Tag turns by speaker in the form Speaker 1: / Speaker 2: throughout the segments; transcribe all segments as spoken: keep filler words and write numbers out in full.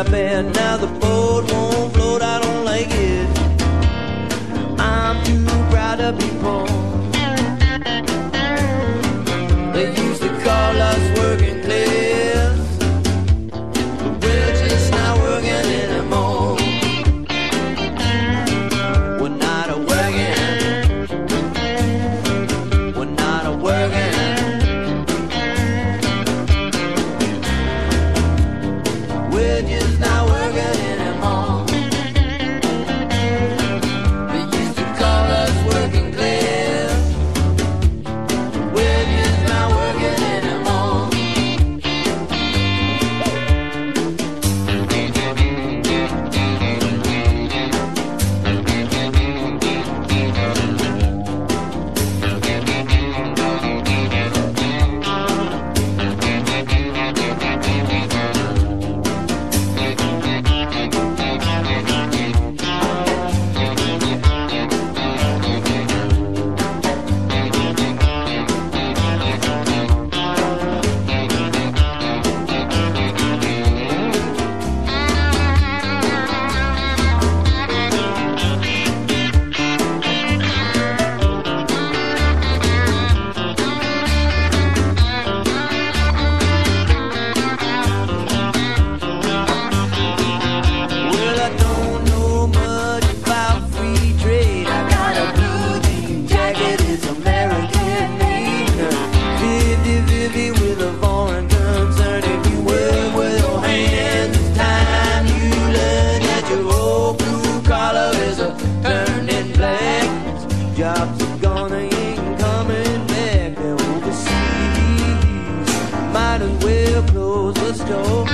Speaker 1: I bet now the boat won't float, I don't like it. I'm too proud to be poor. They used to call us working class, but we're just not working anymore. We're not a working, we're not a working. We're just not working anymore. They used to call us working class. We're just not working anymore. Well, I don't know much about free trade. I got a blue jean jacket, it's American made. Fifty-fifty with a foreign concern. If you work with your hands, it's time you learn that your old blue collar is a turning black. Jobs are gone, they ain't coming back. They're overseas, might as well close the store.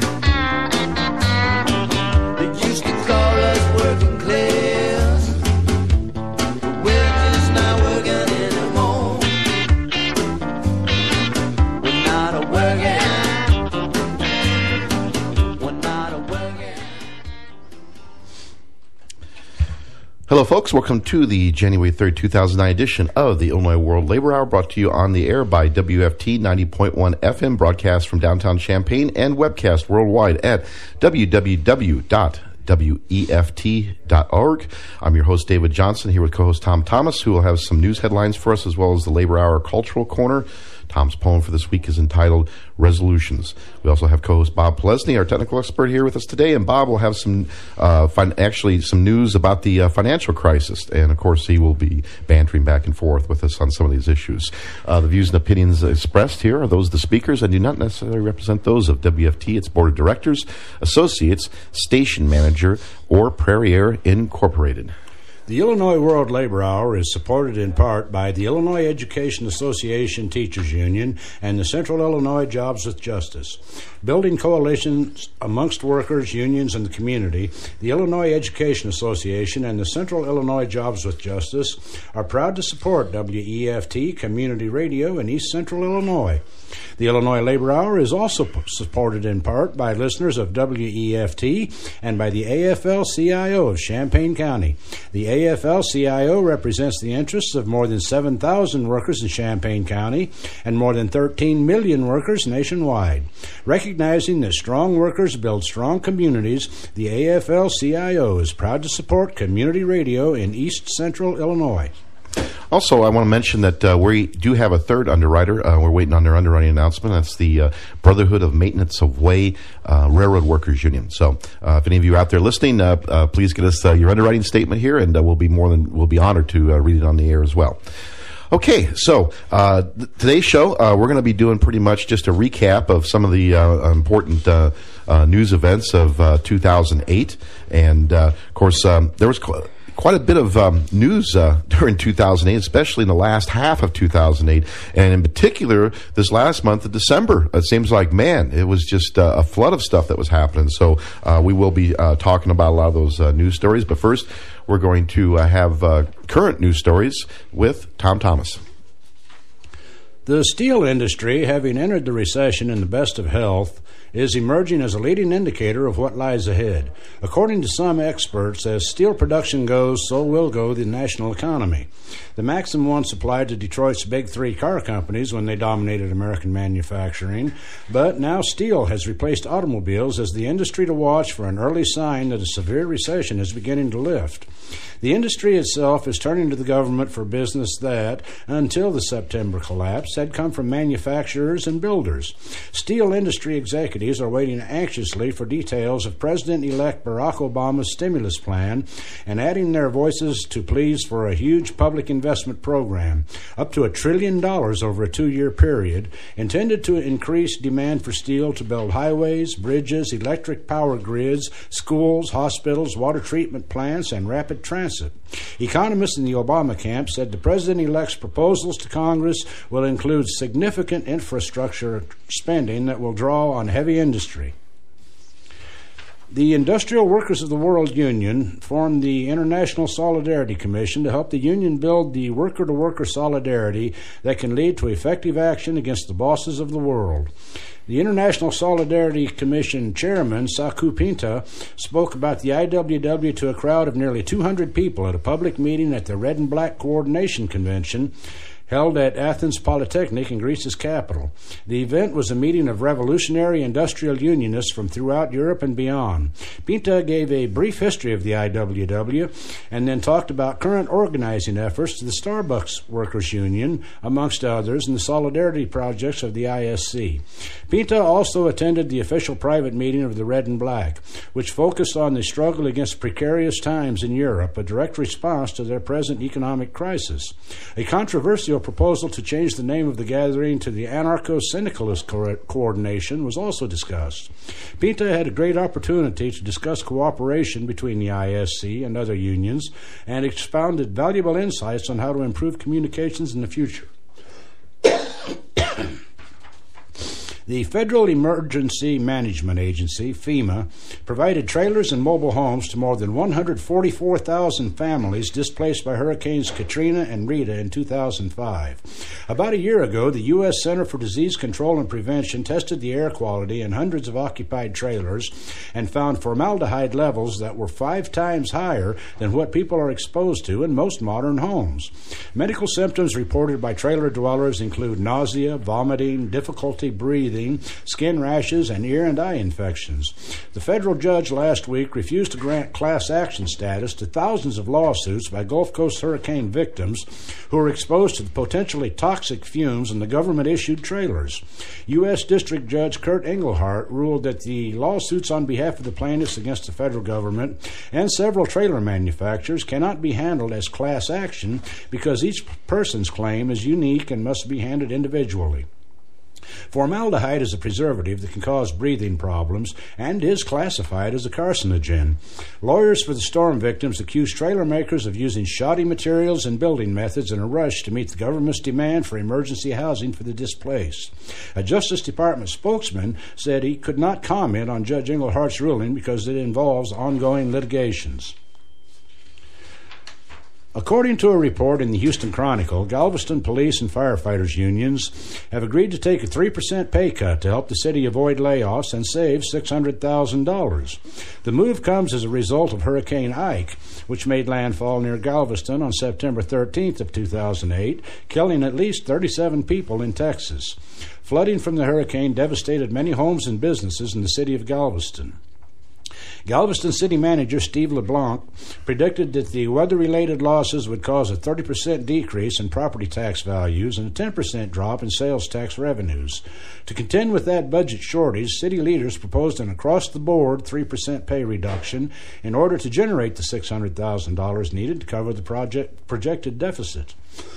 Speaker 1: They used to call us working class, but we're just not working anymore. We're not a working, we're not a working.
Speaker 2: Hello, folks. Welcome to the January third, two thousand nine edition of the Illinois World Labor Hour, brought to you on the air by W F T ninety point one F M, broadcast from downtown Champaign, and webcast worldwide at w w w dot w e f t dot org. I'm your host, David Johnson, here with co-host Tom Thomas, who will have some news headlines for us, as well as the Labor Hour Cultural Corner. Tom's poem for this week is entitled Resolutions. We also have co-host Bob Plesney, our technical expert, here with us today, and Bob will have some, uh, fin- actually some news about the uh, financial crisis, and of course he will be bantering back and forth with us on some of these issues. Uh, the views and opinions expressed here are those of the speakers and do not necessarily represent those of W F T, its board of directors, associates, station manager, or Prairie Air Incorporated.
Speaker 3: The Illinois World Labor Hour is supported in part by the Illinois Education Association Teachers Union and the Central Illinois Jobs with Justice. Building coalitions amongst workers, unions, and the community, the Illinois Education Association and the Central Illinois Jobs with Justice are proud to support W E F T Community Radio in East Central Illinois. The Illinois Labor Hour is also p- supported in part by listeners of W E F T and by the A F L C I O of Champaign County. The A F L C I O represents the interests of more than seven thousand workers in Champaign County and more than thirteen million workers nationwide. Recognizing that strong workers build strong communities, the A F L C I O is proud to support community radio in East Central Illinois.
Speaker 2: Also, I want to mention that uh, we do have a third underwriter. Uh, we're waiting on their underwriting announcement. That's the uh, Brotherhood of Maintenance of Way uh, Railroad Workers Union. So, uh, if any of you out there listening, uh, uh, please get us uh, your underwriting statement here, and uh, we'll be more than we'll be honored to uh, read it on the air as well. Okay, so uh, th- today's show, uh, we're going to be doing pretty much just a recap of some of the uh, important uh, uh, news events of uh, two thousand eight, and uh, of course, um, there was. Cl- Quite a bit of um, news uh, during two thousand eight, especially in the last half of two thousand eight, and in particular this last month of December. It seems like, man, it was just uh, a flood of stuff that was happening. So uh, we will be uh, talking about a lot of those uh, news stories. But first, we're going to uh, have uh, current news stories with Tom Thomas.
Speaker 3: The steel industry, having entered the recession in the best of health, is emerging as a leading indicator of what lies ahead. According to some experts, as steel production goes, so will go the national economy. The maxim once applied to Detroit's big three car companies when they dominated American manufacturing, but now steel has replaced automobiles as the industry to watch for an early sign that a severe recession is beginning to lift. The industry itself is turning to the government for business that, until the September collapse, had come from manufacturers and builders. Steel industry executives are waiting anxiously for details of President-elect Barack Obama's stimulus plan and adding their voices to pleas for a huge public investment program, up to a trillion dollars over a two-year period, intended to increase demand for steel to build highways, bridges, electric power grids, schools, hospitals, water treatment plants, and rapid transit. Economists in the Obama camp said the president-elect's proposals to Congress will include significant infrastructure spending that will draw on heavy industry. The Industrial Workers of the World Union formed the International Solidarity Commission to help the union build the worker-to-worker solidarity that can lead to effective action against the bosses of the world. The International Solidarity Commission chairman, Saku Pinta, spoke about the I W W to a crowd of nearly two hundred people at a public meeting at the Red and Black Coordination Convention held at Athens Polytechnic in Greece's capital. The event was a meeting of revolutionary industrial unionists from throughout Europe and beyond. Pinta gave a brief history of the I W W and then talked about current organizing efforts to the Starbucks Workers Union, amongst others, and the solidarity projects of the I S C. Pinta also attended the official private meeting of the Red and Black, which focused on the struggle against precarious times in Europe, a direct response to their present economic crisis. A controversial proposal to change the name of the gathering to the Anarcho-Syndicalist Co- Coordination was also discussed. Pinta had a great opportunity to discuss cooperation between the I S C and other unions and expounded valuable insights on how to improve communications in the future. The Federal Emergency Management Agency, FEMA, provided trailers and mobile homes to more than one hundred forty-four thousand families displaced by Hurricanes Katrina and Rita in two thousand five. About a year ago, the U S Center for Disease Control and Prevention tested the air quality in hundreds of occupied trailers and found formaldehyde levels that were five times higher than what people are exposed to in most modern homes. Medical symptoms reported by trailer dwellers include nausea, vomiting, difficulty breathing, skin rashes, and ear and eye infections. The federal judge last week refused to grant class action status to thousands of lawsuits by Gulf Coast hurricane victims who were exposed to the potentially toxic fumes in the government-issued trailers. U S District Judge Kurt Engelhardt ruled that the lawsuits on behalf of the plaintiffs against the federal government and several trailer manufacturers cannot be handled as class action because each person's claim is unique and must be handled individually. Formaldehyde is a preservative that can cause breathing problems and is classified as a carcinogen. Lawyers for the storm victims accuse trailer makers of using shoddy materials and building methods in a rush to meet the government's demand for emergency housing for the displaced. A Justice Department spokesman said he could not comment on Judge Engelhardt's ruling because it involves ongoing litigations. According to a report in the Houston Chronicle, Galveston police and firefighters unions have agreed to take a three percent pay cut to help the city avoid layoffs and save six hundred thousand dollars. The move comes as a result of Hurricane Ike, which made landfall near Galveston on September thirteenth of two thousand eight, killing at least thirty-seven people in Texas. Flooding from the hurricane devastated many homes and businesses in the city of Galveston. Galveston City Manager Steve LeBlanc predicted that the weather-related losses would cause a thirty percent decrease in property tax values and a ten percent drop in sales tax revenues. To contend with that budget shortage, city leaders proposed an across-the-board three percent pay reduction in order to generate the six hundred thousand dollars needed to cover the project projected deficit.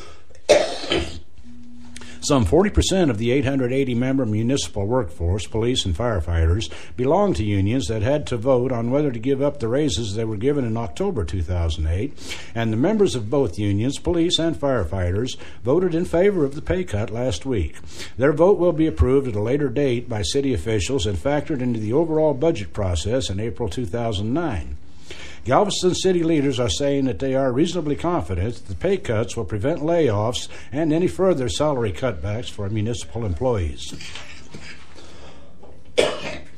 Speaker 3: Some forty percent of the eight hundred eighty member municipal workforce, police and firefighters, belong to unions that had to vote on whether to give up the raises they were given in October two thousand eight, and the members of both unions, police and firefighters, voted in favor of the pay cut last week. Their vote will be approved at a later date by city officials and factored into the overall budget process in April two thousand nine. Galveston city leaders are saying that they are reasonably confident that the pay cuts will prevent layoffs and any further salary cutbacks for municipal employees.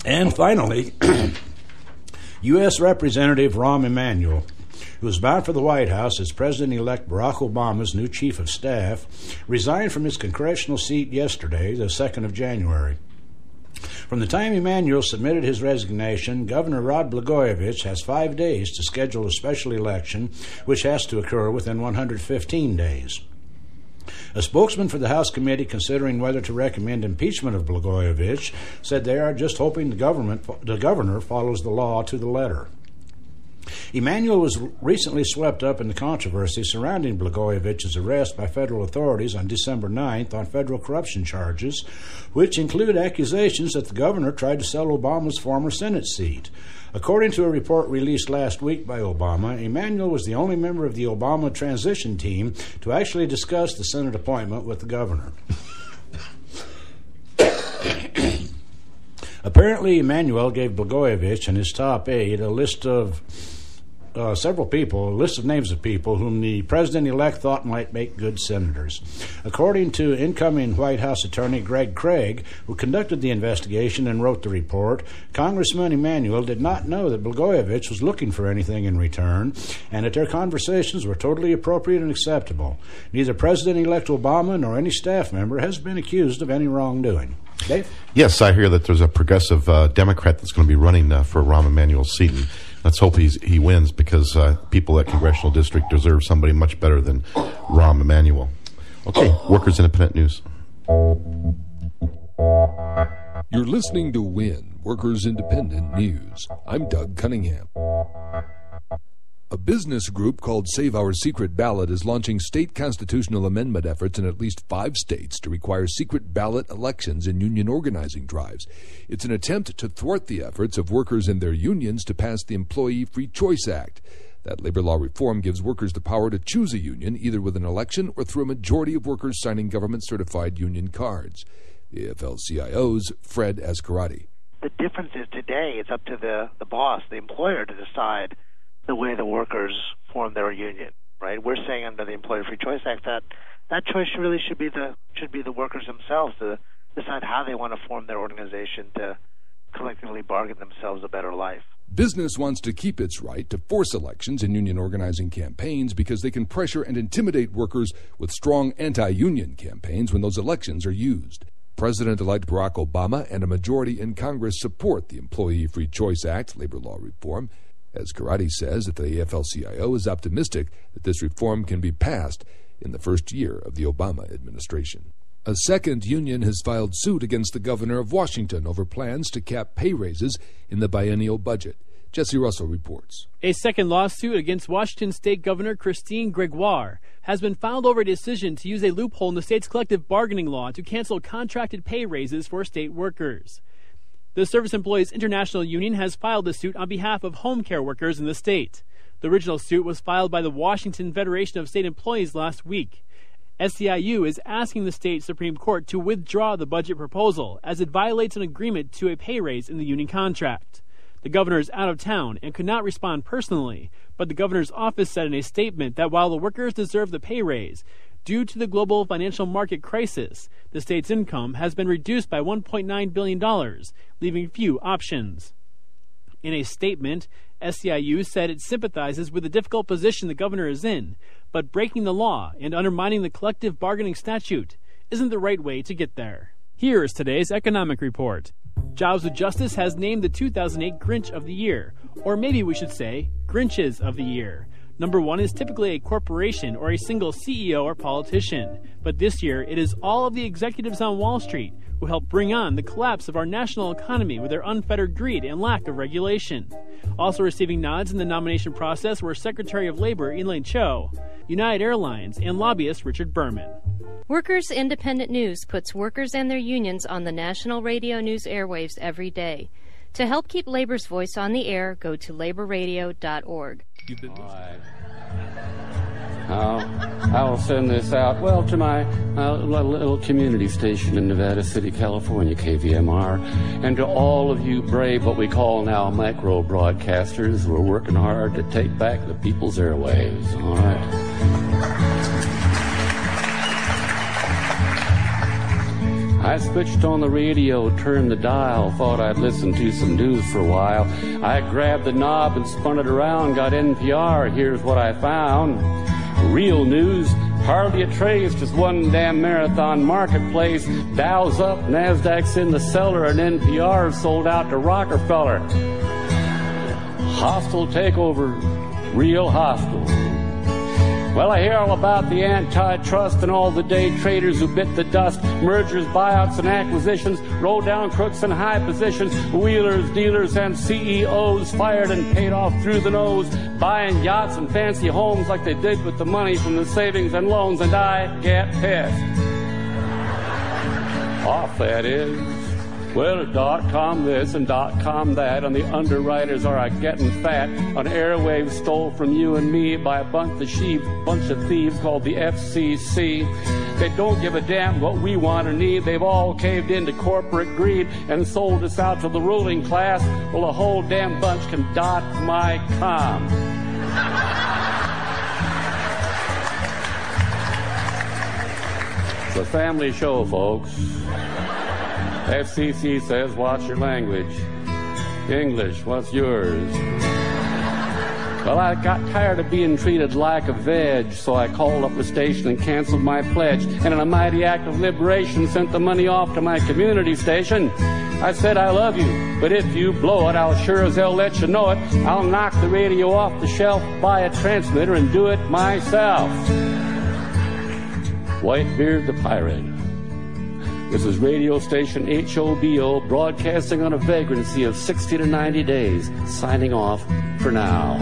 Speaker 3: And finally, U S Representative Rahm Emanuel, who is bound for the White House as President-elect Barack Obama's new chief of staff, resigned from his congressional seat yesterday, the second of January. From the time Emanuel submitted his resignation, Governor Rod Blagojevich has five days to schedule a special election, which has to occur within one hundred fifteen days. A spokesman for the House committee considering whether to recommend impeachment of Blagojevich said they are just hoping the government, the governor follows the law to the letter. Emanuel was recently swept up in the controversy surrounding Blagojevich's arrest by federal authorities on December ninth on federal corruption charges, which include accusations that the governor tried to sell Obama's former Senate seat. According to a report released last week by Obama, Emanuel was the only member of the Obama transition team to actually discuss the Senate appointment with the governor. Apparently, Emanuel gave Blagojevich and his top aide a list of Uh, several people, a list of names of people whom the president-elect thought might make good senators. According to incoming White House attorney Greg Craig, who conducted the investigation and wrote the report, Congressman Emanuel did not know that Blagojevich was looking for anything in return, and that their conversations were totally appropriate and acceptable. Neither President-elect Obama nor any staff member has been accused of any wrongdoing. Dave?
Speaker 2: Yes, I hear that there's a progressive uh, Democrat that's going to be running uh, for Rahm Emanuel's seat. And let's hope he's, he wins, because uh, people at Congressional District deserve somebody much better than Rahm Emanuel. Okay, Workers Independent News.
Speaker 4: You're listening to WIN, Workers Independent News. I'm Doug Cunningham. A business group called Save Our Secret Ballot is launching state constitutional amendment efforts in at least five states to require secret ballot elections in union organizing drives. It's an attempt to thwart the efforts of workers and their unions to pass the Employee Free Choice Act. That labor law reform gives workers the power to choose a union either with an election or through a majority of workers signing government-certified union cards. The A F L C I O's Fred Azcarati.
Speaker 5: The difference is today it's up to the, the boss, the employer, to decide the way the workers form their union, right? We're saying under the Employee Free Choice Act that that choice really should be the should be the workers themselves to decide how they want to form their organization to collectively bargain themselves a better life.
Speaker 4: Business wants to keep its right to force elections in union organizing campaigns because they can pressure and intimidate workers with strong anti-union campaigns when those elections are used. President-elect Barack Obama and a majority in Congress support the Employee Free Choice Act, labor law reform. As Karate says that the A F L C I O is optimistic that this reform can be passed in the first year of the Obama administration. A second union has filed suit against the governor of Washington over plans to cap pay raises in the biennial budget. Jesse Russell reports.
Speaker 6: A second lawsuit against Washington State Governor Christine Gregoire has been filed over a decision to use a loophole in the state's collective bargaining law to cancel contracted pay raises for state workers. The Service Employees International Union has filed a suit on behalf of home care workers in the state. The original suit was filed by the Washington Federation of State Employees last week. S E I U is asking the state Supreme Court to withdraw the budget proposal as it violates an agreement to a pay raise in the union contract. The governor is out of town and could not respond personally, but the governor's office said in a statement that while the workers deserve the pay raise, due to the global financial market crisis, the state's income has been reduced by one point nine billion dollars, leaving few options. In a statement, S E I U said it sympathizes with the difficult position the governor is in, but breaking the law and undermining the collective bargaining statute isn't the right way to get there. Here is today's economic report. Jobs with Justice has named the two thousand eight Grinch of the Year, or maybe we should say Grinches of the Year. Number one is typically a corporation or a single C E O or politician, but this year it is all of the executives on Wall Street who helped bring on the collapse of our national economy with their unfettered greed and lack of regulation. Also receiving nods in the nomination process were Secretary of Labor Elaine Chao, United Airlines, and lobbyist Richard Berman.
Speaker 7: Workers Independent News puts workers and their unions on the national radio news airwaves every day. To help keep labor's voice on the air, go to labor radio dot org.
Speaker 4: You've been
Speaker 8: All right. I'll, I'll send this out, well, to my uh, little community station in Nevada City, California, K V M R, and to all of you brave, what we call now micro broadcasters who are working hard to take back the people's airwaves. All right. I switched on the radio, turned the dial, thought I'd listen to some news for a while. I grabbed the knob and spun it around, got N P R, here's what I found. Real news, hardly a trace, just one damn marathon marketplace. Dow's up, NASDAQ's in the cellar, and N P R sold out to Rockefeller. Hostile takeover, real hostile. Well, I hear all about the antitrust and all the day traders who bit the dust. Mergers, buyouts, and acquisitions, roll down crooks in high positions. Wheelers, dealers, and C E Os fired and paid off through the nose, buying yachts and fancy homes like they did with the money from the savings and loans. And I get pissed. Off, that is. Well, dot-com this and dot-com that, and the underwriters are a-getting fat on airwaves stole from you and me by a bunch of sheep, bunch of thieves called the F C C. They don't give a damn what we want or need. They've all caved into corporate greed and sold us out to the ruling class. Well, a whole damn bunch can dot my com. It's a family show, folks. F C C says, watch your language. English, what's yours? Well, I got tired of being treated like a veg, so I called up the station and canceled my pledge. And in a mighty act of liberation, sent the money off to my community station. I said, I love you, but if you blow it, I'll sure as hell let you know it. I'll knock the radio off the shelf, buy a transmitter, and do it myself. Whitebeard the Pirate. This is radio station H O B O, broadcasting on a vagrancy of sixty to ninety days, signing off for now.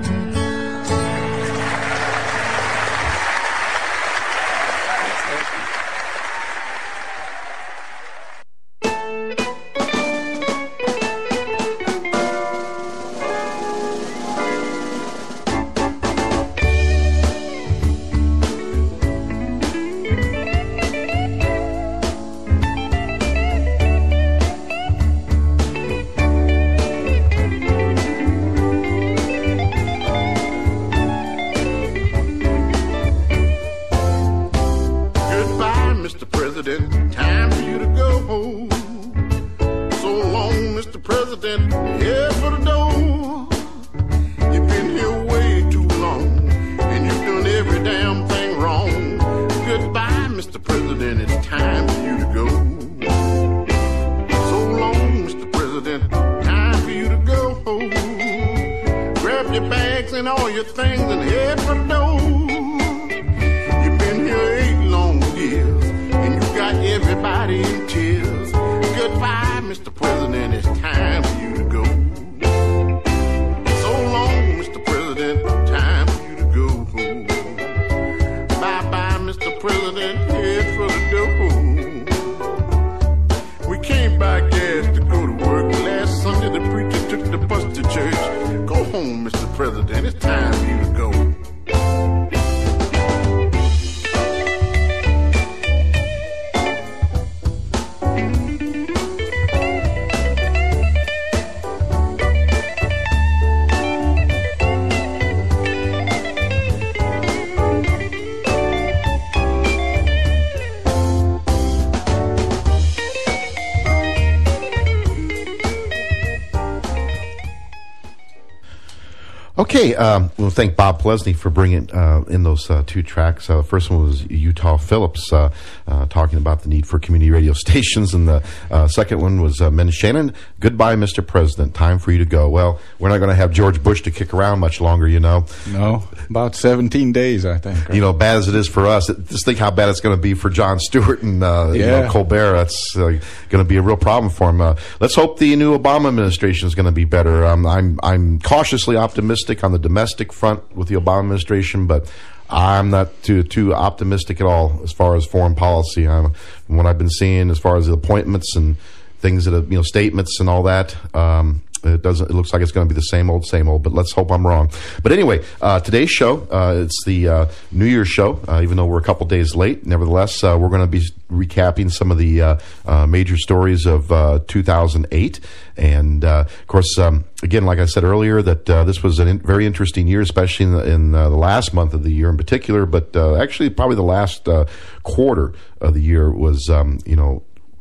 Speaker 2: Okay, um, we'll thank Bob Plesney for bringing uh, in those uh, two tracks. Uh, the first one was Utah Phillips uh, uh, talking about the need for community radio stations, and the uh, second one was uh, Men Shannon, Goodbye, Mister President, time for you to go. Well, we're not going to have George Bush to kick around much longer, you know.
Speaker 9: No, about seventeen days, I think. Right?
Speaker 2: You know, bad as it is for us, just think how bad it's going to be for Jon Stewart and uh, yeah. you know, Colbert. That's uh, going to be a real problem for him. Uh, let's hope the new Obama administration is going to be better. Um, I'm I'm cautiously optimistic on the domestic front with the Obama administration, but I'm not too too optimistic at all as far as foreign policy. I'm, from what I've been seeing as far as the appointments and things that have, you know, statements and all that, um, it doesn't. It looks like it's going to be the same old, same old. But let's hope I'm wrong. But anyway, uh, today's show, uh, it's the uh, New Year's show. Uh, even though we're a couple days late, nevertheless, uh, we're going to be recapping some of the uh, uh, major stories of uh, two thousand eight. And uh, of course, um, again, like I said earlier, that uh, this was a in- very interesting year, especially in, the, in uh, the last month of the year in particular. But uh, actually, probably the last uh, quarter of the year was, um, you know.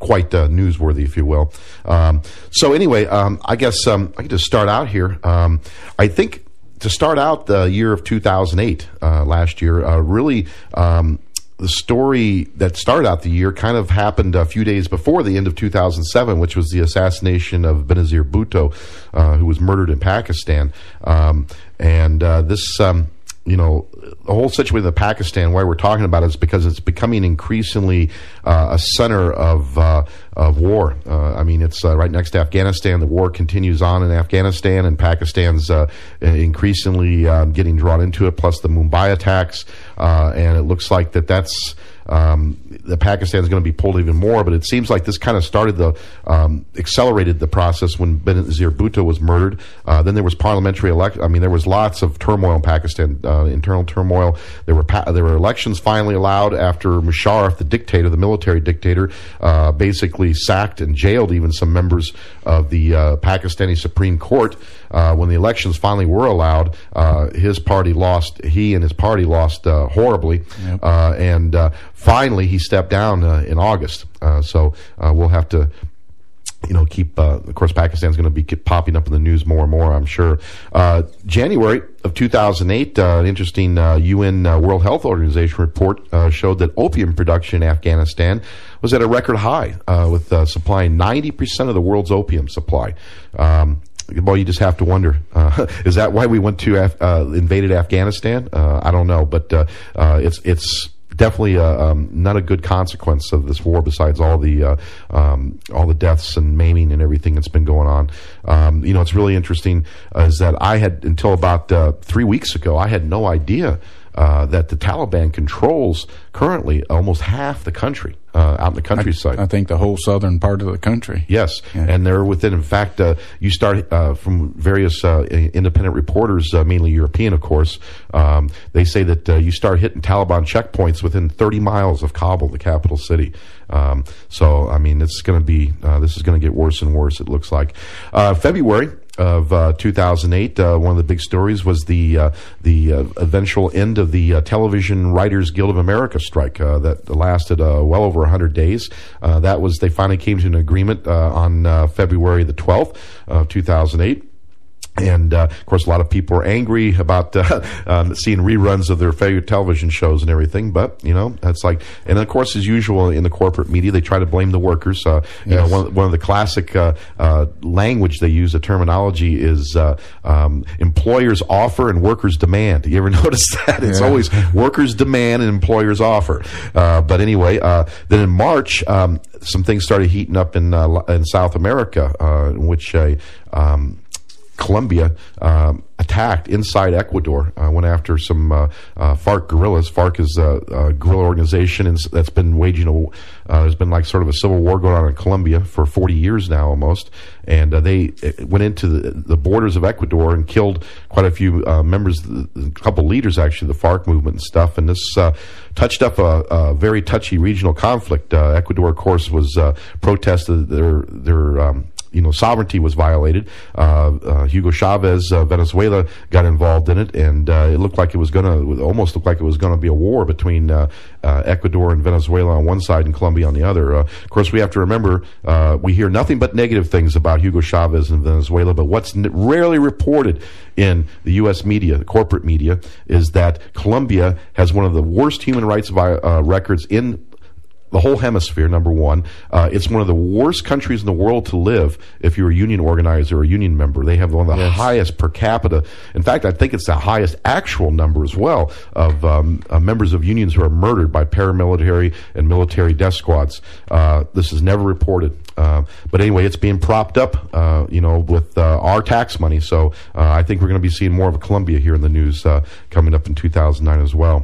Speaker 2: quite uh, newsworthy, if you will. Um, so anyway, um, I guess um, I can just start out here. Um, I think to start out the year of two thousand eight, uh, last year, uh, really um, the story that started out the year kind of happened a few days before the end of two thousand seven, which was the assassination of Benazir Bhutto, uh, who was murdered in Pakistan. Um, and uh, this... Um, You know, the whole situation in Pakistan, why we're talking about it is because it's becoming increasingly uh, a center of uh, of war. Uh, I mean, it's uh, right next to Afghanistan. The war continues on in Afghanistan, and Pakistan's uh, increasingly uh, getting drawn into it, plus the Mumbai attacks. Uh, and it looks like that that's... Um, the Pakistan is going to be pulled even more, but it seems like this kind of started the, um, accelerated the process when Benazir Bhutto was murdered. Uh, then there was parliamentary elect. I mean, there was lots of turmoil in Pakistan, uh, internal turmoil. There were pa- there were elections finally allowed after Musharraf, the dictator, the military dictator, uh, basically sacked and jailed even some members of the uh, Pakistani Supreme Court. Uh, when the elections finally were allowed, uh, his party lost. He and his party lost uh, horribly, yep. uh, and uh, finally he stepped down uh, in August. Uh, so uh, we'll have to, you know, keep. Uh, of course, Pakistan's going to be keep popping up in the news more and more, I'm sure. Uh, January of two thousand eight, uh, an interesting uh, U N uh, World Health Organization report uh, showed that opium production in Afghanistan was at a record high, uh, with uh, supplying ninety percent of the world's opium supply. Um, Well, you just have to wonder, uh, is that why we went to, Af- uh, invaded Afghanistan? Uh, I don't know, but, uh, uh, it's, it's definitely, uh, um, not a good consequence of this war besides all the, uh, um, all the deaths and maiming and everything that's been going on. Um, you know, it's really interesting, uh, is that I had, until about, uh, three weeks ago, I had no idea, uh, that the Taliban controls currently almost half the country. Uh, out in the countryside.
Speaker 9: I, I think the whole southern part of the country.
Speaker 2: Yes,
Speaker 9: yeah.
Speaker 2: And they're within, in fact, uh, you start uh, from various uh, independent reporters, uh, mainly European, of course, um, they say that uh, you start hitting Taliban checkpoints within thirty miles of Kabul, the capital city. Um, so, I mean, it's going to be, uh, this is going to get worse and worse, it looks like. Uh, February of uh, two thousand eight, uh, one of the big stories was the uh, the uh, eventual end of the uh, Television Writers Guild of America strike uh, that lasted uh, well over one hundred days. Uh, that was, they finally came to an agreement uh, on uh, February the twelfth of two thousand eight. And, uh, of course, a lot of people are angry about uh, um, seeing reruns of their favorite television shows and everything. But, you know, that's like, and of course, as usual in the corporate media, they try to blame the workers. Uh, you yes. know, one, one of the classic uh, uh, language they use, the terminology is uh, um, employers offer and workers demand. You ever notice that? It's yeah. always workers demand and employers offer. Uh, but anyway, uh, then in March, um, some things started heating up in uh, in South America, uh, in which a um, Colombia um, attacked inside Ecuador, uh, went after some uh, uh, FARC guerrillas. FARC is a, a guerrilla organization and that's been waging a, uh, there's been like sort of a civil war going on in Colombia for forty years now almost. And uh, they went into the, the borders of Ecuador and killed quite a few uh, members, a couple leaders actually, the FARC movement and stuff. And this uh, touched up a, a very touchy regional conflict. Uh, Ecuador, of course, was uh, protested their, their, um, you know, sovereignty was violated. Uh, uh, Hugo Chavez, uh, Venezuela, got involved in it, and uh, it looked like it was going to, almost looked like it was going to be a war between uh, uh, Ecuador and Venezuela on one side and Colombia on the other. Uh, of course, we have to remember, uh, we hear nothing but negative things about Hugo Chavez and Venezuela, but what's n- rarely reported in the U S media, the corporate media, is that Colombia has one of the worst human rights vi- uh, records in the whole hemisphere, number one. Uh, it's one of the worst countries in the world to live if you're a union organizer or a union member. They have one of the yes. highest per capita. In fact, I think it's the highest actual number as well of um, uh, members of unions who are murdered by paramilitary and military death squads. Uh, this is never reported. Uh, but anyway, it's being propped up, uh, you know, with uh, our tax money. So uh, I think we're going to be seeing more of a Colombia here in the news uh, coming up in two thousand nine as well.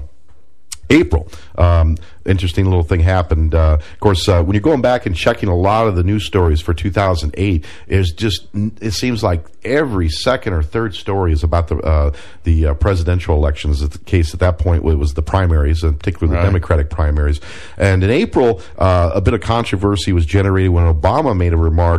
Speaker 2: April, um, interesting little thing happened. Uh, of course, uh, when you're going back and checking a lot of the news stories for two thousand eight, it's just, it seems like every second or third story is about the uh, the uh, presidential elections. The case at that point it was the primaries, and particularly the right. Democratic primaries. And in April, uh, a bit of controversy was generated when Obama made a remark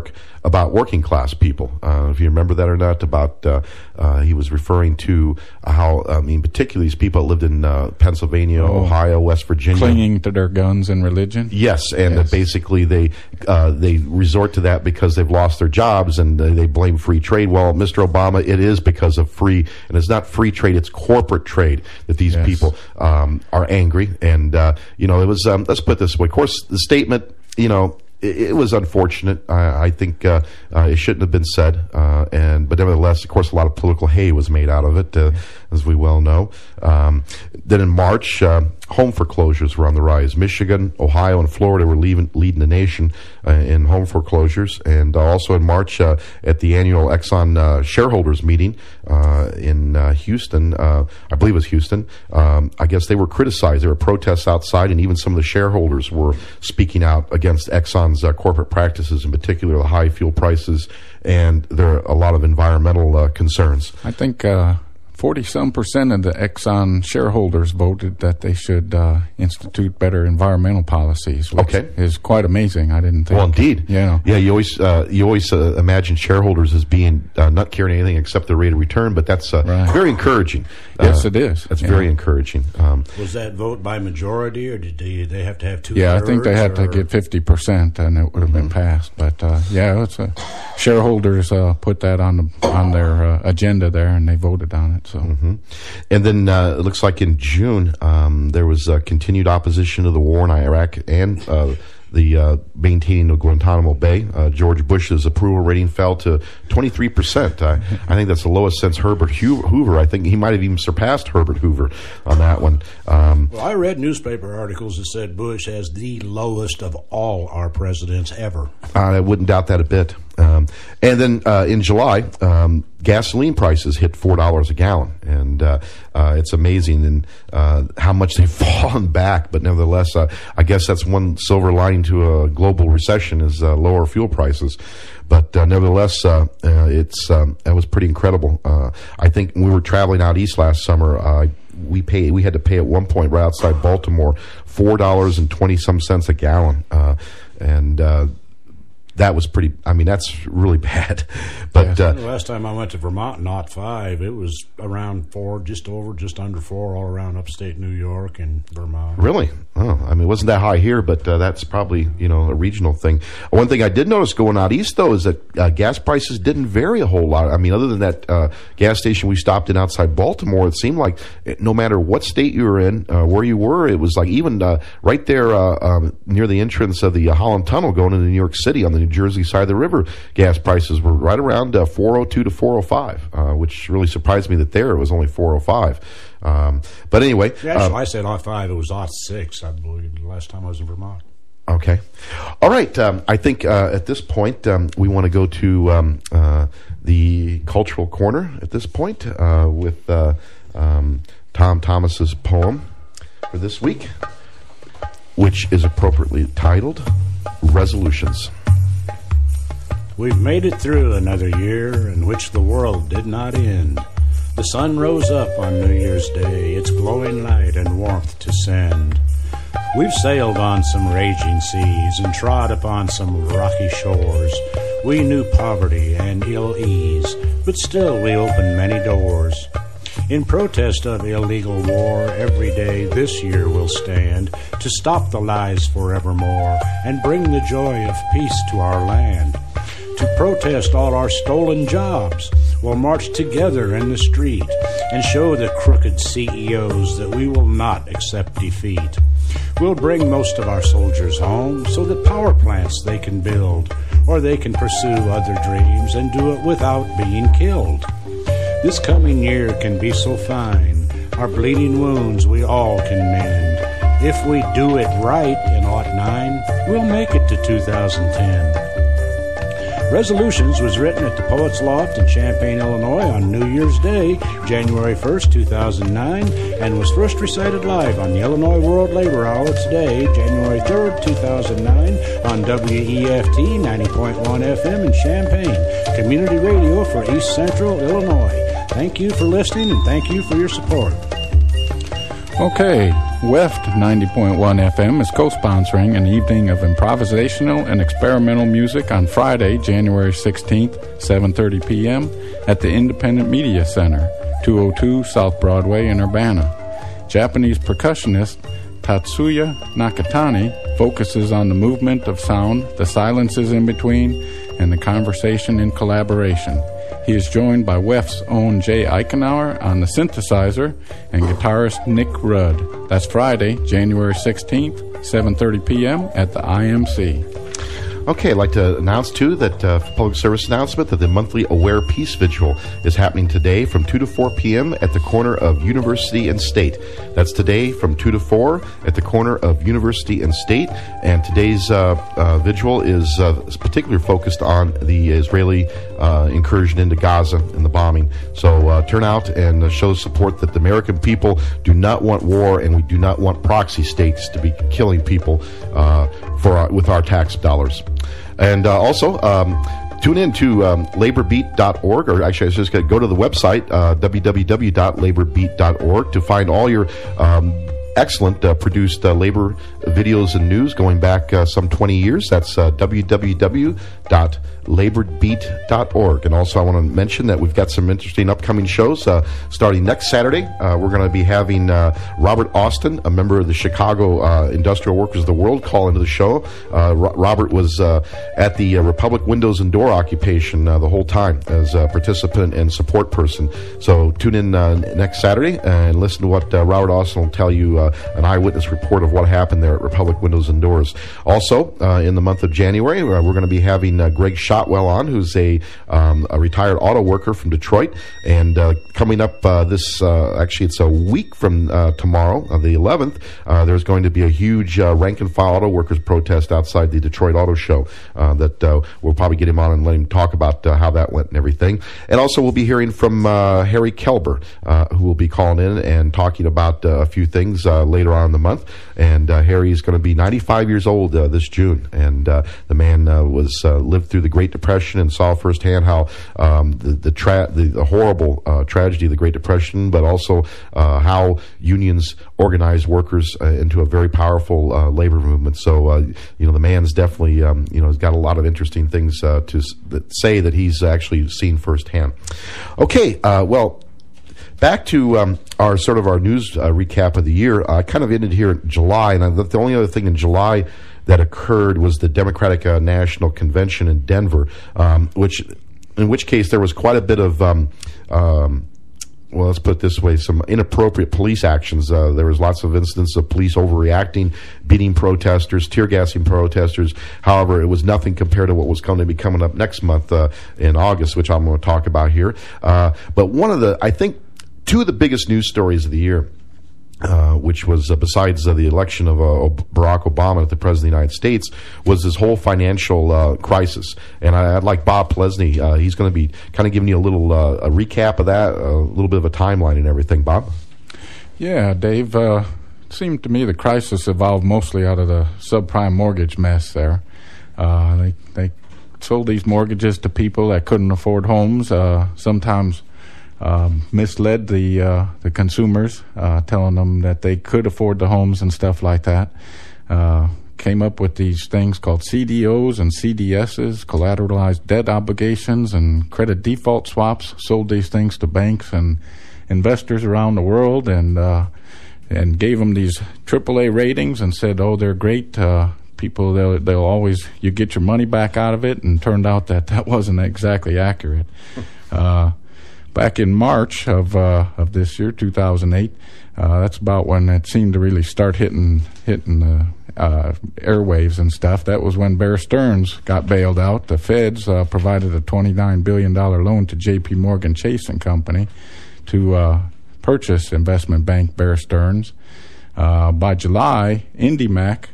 Speaker 2: about working class people. Uh, if you remember that or not, about uh, uh, he was referring to how, I mean, particularly these people that lived in uh, Pennsylvania,
Speaker 9: oh,
Speaker 2: Ohio, West Virginia.
Speaker 9: Clinging to their guns and religion?
Speaker 2: Yes, and
Speaker 9: yes.
Speaker 2: that basically they uh, they resort to that because they've lost their jobs, and uh, they blame free trade. Well, Mister Obama, it is because of free, and it's not free trade, it's corporate trade that these
Speaker 9: yes.
Speaker 2: people um, are angry. And, uh, you know, it was, um, let's put it this way. Of course, the statement, you know, it, it was unfortunate. I, I think uh, uh, it shouldn't have been said. Uh, and But nevertheless, of course, a lot of political hay was made out of it, uh, as we well know. Um, then in March, uh, home foreclosures were on the rise. Michigan, Ohio, and Florida were leaving, leading the nation uh, in home foreclosures. And uh, also in March, uh, at the annual Exxon uh, shareholders meeting uh, in uh, Houston, uh, I believe it was Houston, um, I guess they were criticized. There were protests outside, and even some of the shareholders were speaking out against Exxon's uh, corporate practices, in particular the high fuel prices, and there are a lot of environmental uh, concerns.
Speaker 9: I think uh, forty-some percent of the Exxon shareholders voted that they should uh, institute better environmental policies, which
Speaker 2: okay.
Speaker 9: is quite amazing. I didn't think.
Speaker 2: Well, indeed.
Speaker 9: You know.
Speaker 2: Yeah, you always uh, you always uh, imagine shareholders as being uh, not caring anything except the rate of return, but that's uh,
Speaker 9: right.
Speaker 2: very encouraging.
Speaker 9: Yes,
Speaker 2: uh,
Speaker 9: it is.
Speaker 2: That's
Speaker 9: yeah.
Speaker 2: very encouraging. Um,
Speaker 3: Was that vote by majority, or did they, they have to have two?
Speaker 9: Yeah, I think they had
Speaker 3: or?
Speaker 9: to get fifty percent, and it would have been passed. But uh, yeah, it's a, shareholders uh, put that on the on their uh, agenda there, and they voted on it. So.
Speaker 2: Mm-hmm. And then uh, it looks like in June um, there was uh, continued opposition to the war in Iraq and uh, the uh, maintaining of Guantanamo Bay. Uh, George Bush's approval rating fell to twenty-three percent. I, I think that's the lowest since Herbert Hoover. I think he might have even surpassed Herbert Hoover on that one. Um,
Speaker 3: well, I read newspaper articles that said Bush has the lowest of all our presidents ever.
Speaker 2: I wouldn't doubt that a bit. Um, and then uh, in July, um, gasoline prices hit four dollars a gallon, and uh, uh, it's amazing and uh, how much they've fallen back. But nevertheless, uh, I guess that's one silver lining to a global recession is uh, lower fuel prices. But uh, nevertheless, uh, uh, it's um, that was pretty incredible. Uh, I think when we were traveling out east last summer, uh, we paid we had to pay at one point right outside Baltimore four dollars and twenty some cents a gallon, uh, and. Uh, That was pretty, I mean, that's really bad. But
Speaker 3: yeah.
Speaker 2: uh,
Speaker 3: the last time I went to Vermont, not five, it was around four, just over, just under four, all around upstate New York and Vermont.
Speaker 2: Really? Oh, I mean, it wasn't that high here, but uh, that's probably, you know, a regional thing. One thing I did notice going out east, though, is that uh, gas prices didn't vary a whole lot. I mean, other than that uh, gas station we stopped in outside Baltimore, it seemed like no matter what state you were in, uh, where you were, it was like even uh, right there uh, um, near the entrance of the uh, Holland Tunnel going into New York City on the New Jersey side of the river, gas prices were right around uh, four oh two to four oh five, uh, which really surprised me that there it was only four oh five. Um, but anyway.
Speaker 3: Yeah, actually,
Speaker 2: uh,
Speaker 3: I said aught five, it was aught six, I believe, the last time I was in Vermont.
Speaker 2: Okay. All right. Um, I think uh, at this point um, we want to go to um, uh, the cultural corner at this point uh, with uh, um, Tom Thomas's poem for this week, which is appropriately titled Resolutions.
Speaker 3: We've made it through another year in which the world did not end. The sun rose up on New Year's Day, its glowing light and warmth to send. We've sailed on some raging seas and trod upon some rocky shores. We knew poverty and ill ease, but still we opened many doors. In protest of illegal war, every day this year we'll stand to stop the lies forevermore and bring the joy of peace to our land. To protest all our stolen jobs, we'll march together in the street and show the crooked C E Os that we will not accept defeat. We'll bring most of our soldiers home so that power plants they can build, or they can pursue other dreams and do it without being killed. This coming year can be so fine, our bleeding wounds we all can mend. If we do it right in aught nine, we'll make it to two thousand ten. Resolutions was written at the Poets Loft in Champaign, Illinois on New Year's Day, January first, two thousand nine, and was first recited live on the Illinois World Labor Hour today, January third, two thousand nine, on W E F T ninety point one F M in Champaign, community radio for East Central Illinois. Thank you for listening and thank you for your support.
Speaker 9: Okay, W E F T ninety point one F M is co-sponsoring an evening of improvisational and experimental music on Friday, January sixteenth, seven thirty p.m. at the Independent Media Center, two oh two South Broadway in Urbana. Japanese percussionist Tatsuya Nakatani focuses on the movement of sound, the silences in between, and the conversation in collaboration. He is joined by W E F T's own Jay Eichenauer on the synthesizer and guitarist Nick Rudd. That's Friday, January sixteenth, seven thirty p.m. at the I M C.
Speaker 2: Okay, I'd like to announce, too, that uh, public service announcement that the monthly Aware Peace Vigil is happening today from two to four p.m. at the corner of University and State. That's today from two to four at the corner of University and State. And today's uh, uh, vigil is uh, particularly focused on the Israeli uh, incursion into Gaza and the bombing. So uh, turn out and uh, show support that the American people do not want war, and we do not want proxy states to be killing people uh, for our, with our tax dollars. And uh, also, um, tune in to um, labor beat dot org, or actually, I was just going to go to the website, uh, w w w dot labor beat dot org, to find all your um, excellent uh, produced uh, labor videos and news going back uh, some twenty years. That's uh, w w w dot labor beat dot org. And also, I want to mention that we've got some interesting upcoming shows uh, starting next Saturday. Uh, we're going to be having uh, Robert Austin, a member of the Chicago uh, Industrial Workers of the World, call into the show. Uh, Ro- Robert was uh, at the uh, Republic Windows and Door occupation uh, the whole time as a participant and support person. So tune in uh, next Saturday and listen to what uh, Robert Austin will tell you, uh, an eyewitness report of what happened there at Republic Windows and Doors. Also, uh, in the month of January, uh, we're going to be having uh, Greg Shotwell on, who's a, um, a retired auto worker from Detroit. And uh, coming up uh, this, uh, actually it's a week from uh, tomorrow, uh, the eleventh, uh, there's going to be a huge uh, rank-and-file auto workers protest outside the Detroit Auto Show uh, that uh, we'll probably get him on and let him talk about uh, how that went and everything. And also we'll be hearing from uh, Harry Kelber, uh, who will be calling in and talking about uh, a few things uh, later on in the month. And uh, Harry is going to be ninety-five years old uh, this June. And uh, the man uh, was uh, lived through the Great Depression and saw firsthand how um, the the, tra- the the horrible uh, tragedy of the Great Depression, but also uh, how unions organized workers uh, into a very powerful uh, labor movement. So uh, you know, the man's definitely um, you know has got a lot of interesting things uh, to s- that say that he's actually seen firsthand. Okay, uh, well. Back to um, our sort of our news uh, recap of the year. I uh, kind of ended here in July, and I, the only other thing in July that occurred was the Democratic uh, National Convention in Denver, um, which, in which case there was quite a bit of, um, um, well, let's put it this way, some inappropriate police actions. Uh, there was lots of incidents of police overreacting, beating protesters, tear gassing protesters. However, it was nothing compared to what was going to be coming up next month uh, in August, which I'm going to talk about here. Uh, but one of the, I think, two of the biggest news stories of the year, uh, which was uh, besides uh, the election of uh, Barack Obama as the President of the United States, was this whole financial uh, crisis. And I, I'd like Bob Plesney. Uh, he's going to be kind of giving you a little uh, a recap of that, a little bit of a timeline and everything. Bob?
Speaker 9: Yeah, Dave. Uh, it seemed to me the crisis evolved mostly out of the subprime mortgage mess there. Uh, they, they sold these mortgages to people that couldn't afford homes, uh, sometimes Um, misled the uh, the consumers, uh, telling them that they could afford the homes and stuff like that. Uh, came up with these things called C D Os and C D Ss, collateralized debt obligations and credit default swaps. Sold these things to banks and investors around the world, and uh, and gave them these triple A ratings and said, "Oh, they're great." Uh, people, they'll they'll always you get your money back out of it, and turned out that that wasn't exactly accurate. Uh, Back in March of uh, of this year, two thousand eight, uh, that's about when it seemed to really start hitting hitting the uh, airwaves and stuff. That was when Bear Stearns got bailed out. The feds uh, provided a twenty-nine billion dollars loan to J P Morgan Chase and Company to uh, purchase investment bank Bear Stearns. Uh, by July, IndyMac,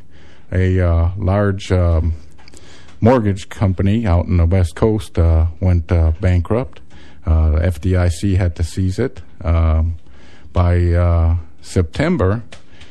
Speaker 9: a uh, large um, mortgage company out in the West Coast, uh, went uh, bankrupt. Uh, the F D I C had to seize it. Um, by uh, September,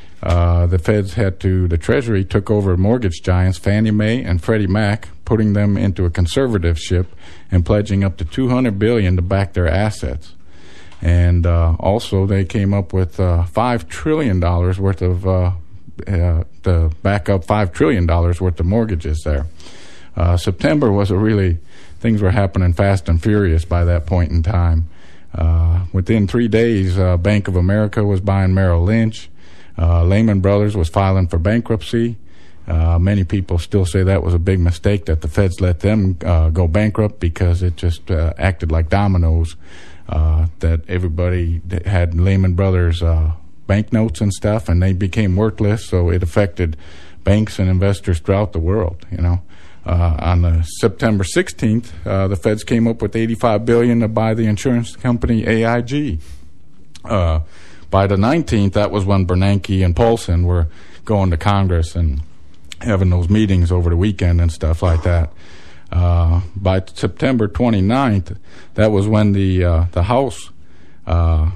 Speaker 9: uh, the feds had to, the Treasury took over mortgage giants Fannie Mae and Freddie Mac, putting them into a conservatorship and pledging up to two hundred billion dollars to back their assets. And uh, also they came up with uh, five trillion dollars worth of, uh, uh, to back up five trillion dollars worth of mortgages there. Uh, September was a really, things were happening fast and furious by that point in time. Uh, within three days, uh, Bank of America was buying Merrill Lynch. Uh, Lehman Brothers was filing for bankruptcy. Uh, many people still say that was a big mistake that the feds let them uh, go bankrupt because it just uh, acted like dominoes. Uh, that everybody had Lehman Brothers uh, banknotes and stuff, and they became worthless. So it affected banks and investors throughout the world. You know, uh, on the September sixteenth, uh, the feds came up with eighty-five billion dollars to buy the insurance company A I G. Uh, by the nineteenth, that was when Bernanke and Paulson were going to Congress and having those meetings over the weekend and stuff like that. Uh, by September twenty-ninth, that was when the uh, the House uh,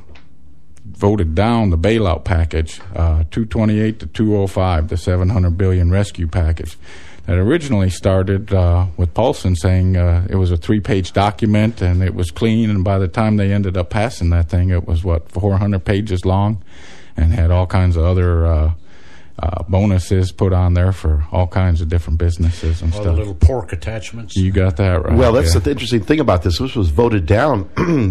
Speaker 9: voted down the bailout package, uh, two twenty-eight to two oh five, the seven hundred billion dollars rescue package. That originally started uh, with Paulson saying uh, it was a three-page document and it was clean, and by the time they ended up passing that thing, it was, what, four hundred pages long and had all kinds of other uh, uh, bonuses put on there for all kinds of different businesses and
Speaker 3: all
Speaker 9: stuff.
Speaker 3: The little pork attachments.
Speaker 9: You got that right.
Speaker 2: Well, that's
Speaker 9: yeah.
Speaker 2: the interesting thing about this. This was voted down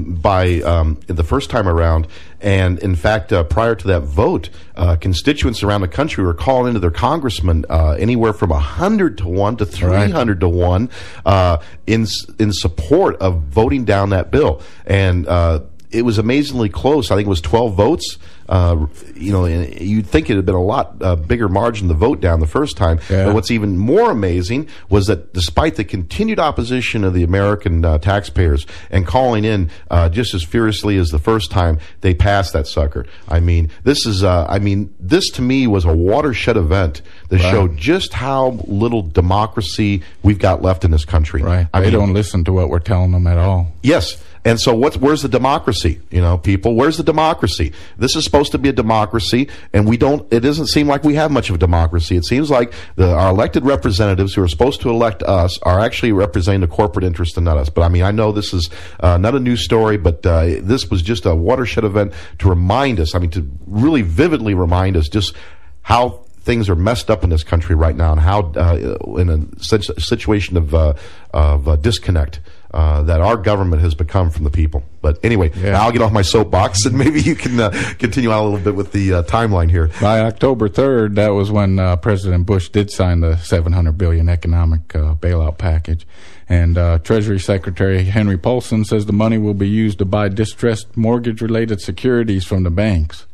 Speaker 2: by um, the first time around, and in fact, uh, prior to that vote, uh, constituents around the country were calling into their congressmen uh, anywhere from a hundred to one to three hundred to one uh, in in support of voting down that bill, and uh, it was amazingly close. I think it was twelve votes. Uh, you know, you'd think it had been a lot uh, bigger margin to vote down the first time.
Speaker 9: Yeah.
Speaker 2: But what's even more amazing was that despite the continued opposition of the American uh, taxpayers and calling in uh, just as furiously as the first time, they passed that sucker. I mean, this is, uh, I mean, this to me was a watershed event that
Speaker 9: Right.
Speaker 2: showed just how little democracy we've got left in this country.
Speaker 9: Right.
Speaker 2: I
Speaker 9: they
Speaker 2: mean,
Speaker 9: don't listen to what we're telling them at all.
Speaker 2: Yes. And so what's, where's the democracy? You know, people, where's the democracy? This is supposed to be a democracy, and we don't, it doesn't seem like we have much of a democracy. It seems like the, our elected representatives who are supposed to elect us are actually representing the corporate interest and not us. But I mean, I know this is uh, not a news story, but uh, this was just a watershed event to remind us, I mean, to really vividly remind us just how things are messed up in this country right now, and how uh, in a situation of, uh, of uh, disconnect uh, that our government has become from the people. But anyway,
Speaker 9: Yeah.
Speaker 2: I'll get off my soapbox, and maybe you can uh, continue on a little bit with the uh, timeline here.
Speaker 9: By October third, that was when uh, President Bush did sign the seven hundred billion dollars economic uh, bailout package. And uh, Treasury Secretary Henry Paulson says the money will be used to buy distressed mortgage-related securities from the banks.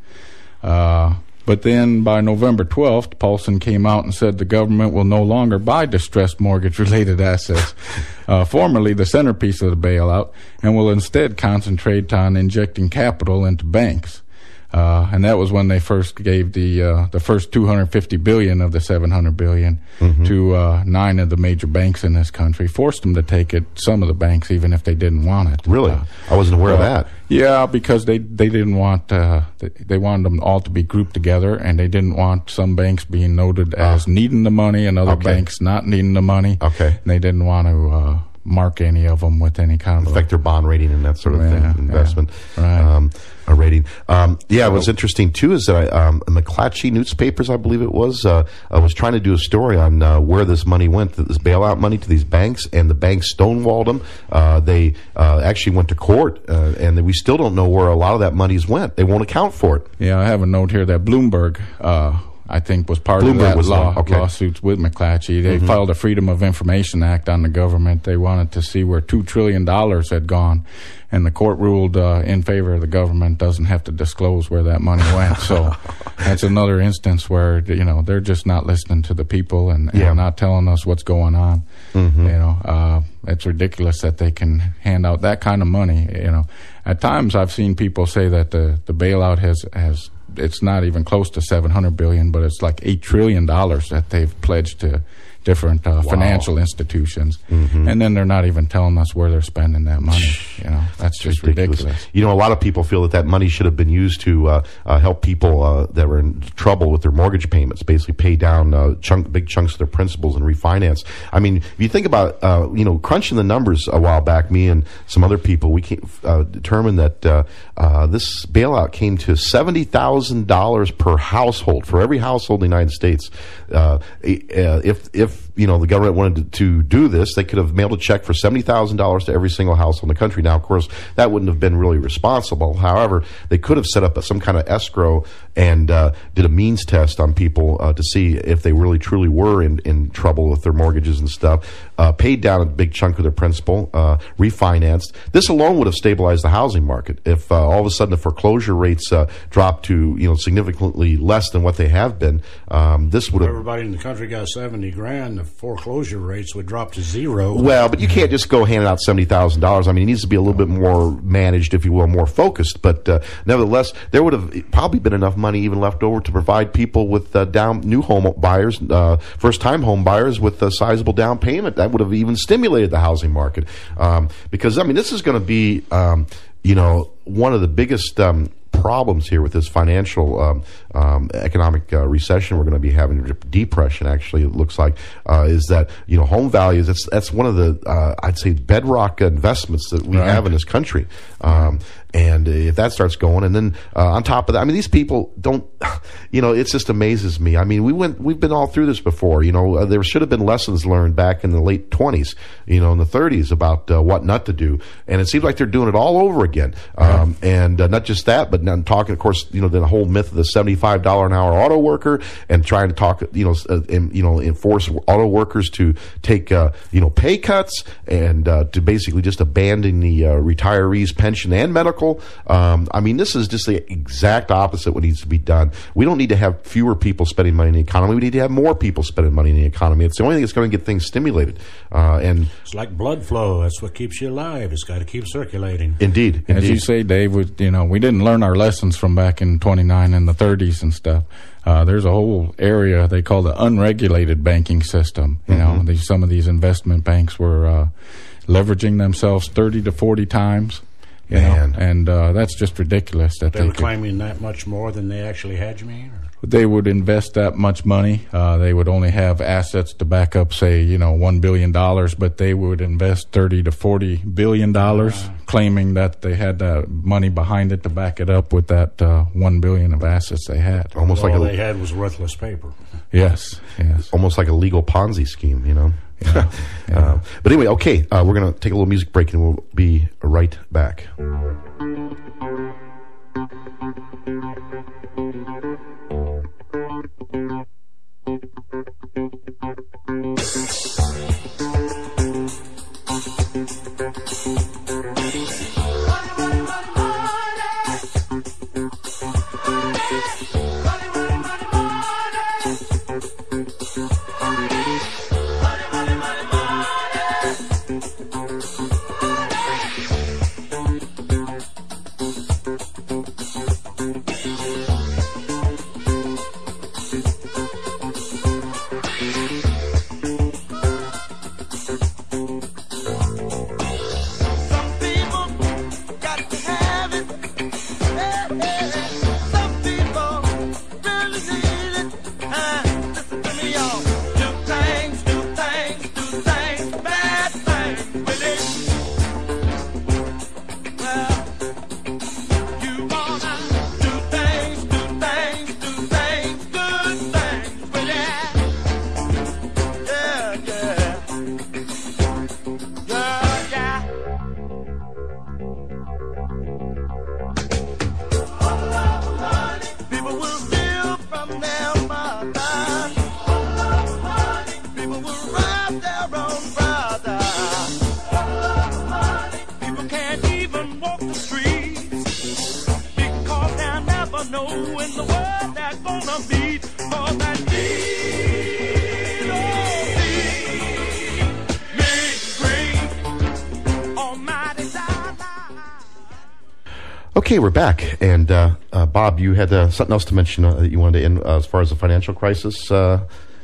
Speaker 9: Uh, but then by November twelfth, Paulson came out and said the government will no longer buy distressed mortgage-related assets, uh, formerly the centerpiece of the bailout, and will instead concentrate on injecting capital into banks. Uh, and that was when they first gave the uh, the first two hundred fifty billion of the seven hundred billion
Speaker 2: Mm-hmm.
Speaker 9: to uh, nine of the major banks in this country, forced them to take it. Some of the banks, even if they didn't want it.
Speaker 2: Really?
Speaker 9: Uh,
Speaker 2: I wasn't aware of
Speaker 9: well,
Speaker 2: that.
Speaker 9: Yeah, because they they didn't want uh, they, they wanted them all to be grouped together, and they didn't want some banks being noted as needing the money and other
Speaker 2: Okay.
Speaker 9: banks not needing the money.
Speaker 2: Okay.
Speaker 9: And they didn't want to uh, mark any of them with any kind of
Speaker 2: Affect their bond rating and that sort of
Speaker 9: Yeah,
Speaker 2: thing, investment
Speaker 9: yeah. Right.
Speaker 2: um, a rating. Um, yeah, what's interesting too is that I, um, McClatchy newspapers, I believe it was, uh, I was trying to do a story on uh, where this money went, this bailout money to these banks, and the banks stonewalled them. Uh, they uh, actually went to court, uh, and we still don't know where a lot of that money's went. They won't account for it.
Speaker 9: Yeah, I have a note here that Bloomberg, uh, I think, was part
Speaker 2: Bloomberg
Speaker 9: of that
Speaker 2: was
Speaker 9: law,
Speaker 2: one, okay.
Speaker 9: lawsuits with McClatchy. They
Speaker 2: Mm-hmm.
Speaker 9: filed a Freedom of Information Act on the government. They wanted to see where two trillion dollars had gone, and the court ruled uh, in favor of the government doesn't have to disclose where that money went. So that's another instance where, you know, they're just not listening to the people and, and
Speaker 2: Yeah.
Speaker 9: not telling us what's going on.
Speaker 2: Mm-hmm.
Speaker 9: You know, uh, it's ridiculous that they can hand out that kind of money. You know, at times I've seen people say that the, the bailout has, has it's not even close to seven hundred billion dollars, but it's like eight trillion dollars that they've pledged to different uh, financial institutions.
Speaker 2: Mm-hmm.
Speaker 9: And then they're not even telling us where they're spending that money. You know, that's That's just ridiculous.
Speaker 2: You know, a lot of people feel that that money should have been used to uh, uh, help people uh, that were in trouble with their mortgage payments, basically pay down uh, chunk, big chunks of their principals and refinance. I mean, if you think about, uh, you know, crunching the numbers a while back, me and some other people, we came, uh, determined that uh, uh, this bailout came to seventy thousand dollars per household, for every household in the United States. Uh, if, if, you know, the government wanted to, to do this, they could have mailed a check for seventy thousand dollars to every single household in the country. Now, of course, that wouldn't have been really responsible. However, they could have set up a, some kind of escrow and uh, did a means test on people uh, to see if they really truly were in, in trouble with their mortgages and stuff, uh, paid down a big chunk of their principal, uh, refinanced. This alone would have stabilized the housing market. If uh, all of a sudden the foreclosure rates uh, dropped to, you know, significantly less than what they have been, um, this would have...
Speaker 3: Everybody in the country got seventy grand, the foreclosure rates would drop to zero.
Speaker 2: Well, but you can't just go handing out seventy thousand dollars. I mean, it needs to be a little bit more managed, if you will, more focused. But uh, nevertheless, there would have probably been enough money even left over to provide people with uh, down new home buyers, uh, first-time home buyers with a sizable down payment. That would have even stimulated the housing market. Um, because, I mean, this is going to be, um, you know, one of the biggest... Um, problems here with this financial um, um, economic uh, recession we're going to be having, depression actually it looks like, uh, is that, you know, home values, that's that's one of the uh, I'd say bedrock investments that we
Speaker 9: right.
Speaker 2: have in this country, um, and if that starts going, and then uh, on top of that, I mean, these people don't, you know, it just amazes me. I mean, we went we've been all through this before, you know. Uh, there should have been lessons learned back in the late twenties, you know, in the thirties about uh, what not to do, and it seems like they're doing it all over again, um, yeah. and uh, not just that, but I'm talking, of course, you know, the whole myth of the seventy-five dollars an hour auto worker, and trying to talk, you know, uh, and, you know, enforce auto workers to take, uh, you know, pay cuts, and uh, to basically just abandon the uh, retirees' pension and medical. Um, I mean, this is just the exact opposite what needs to be done. We don't need to have fewer people spending money in the economy. We need to have more people spending money in the economy. It's the only thing that's going to get things stimulated. Uh, and
Speaker 3: it's like blood flow. That's what keeps you alive. It's got to keep circulating.
Speaker 2: Indeed, indeed.
Speaker 9: As you say, Dave, we, you know, we didn't learn our lessons from back in twenty-nine and the thirties and stuff. Uh, there's a whole area they call the unregulated banking system. You mm-hmm. know, these, some of these investment banks were uh, leveraging themselves thirty to forty times. You Man. know, and uh, that's just ridiculous. That
Speaker 3: they,
Speaker 9: they
Speaker 3: were
Speaker 9: could,
Speaker 3: claiming that much more than they actually had, you mean? Or?
Speaker 9: They would invest that much money. Uh, they would only have assets to back up, say, you know, one billion dollars, but they would invest thirty to forty billion dollars, uh, claiming that they had that money behind it to back it up with that uh, one billion dollars of assets they had.
Speaker 2: Almost
Speaker 3: all
Speaker 2: like
Speaker 3: a,
Speaker 2: a,
Speaker 3: they had was worthless paper.
Speaker 9: Yes, yes.
Speaker 2: Almost like a legal Ponzi scheme, you know.
Speaker 9: Yeah, yeah.
Speaker 2: uh, but anyway, okay, uh, we're going to take a little music break and we'll be right back. Okay, we're back, and uh, uh, Bob, you had uh, something else to mention uh, that you wanted to end uh, as far as the financial crisis uh,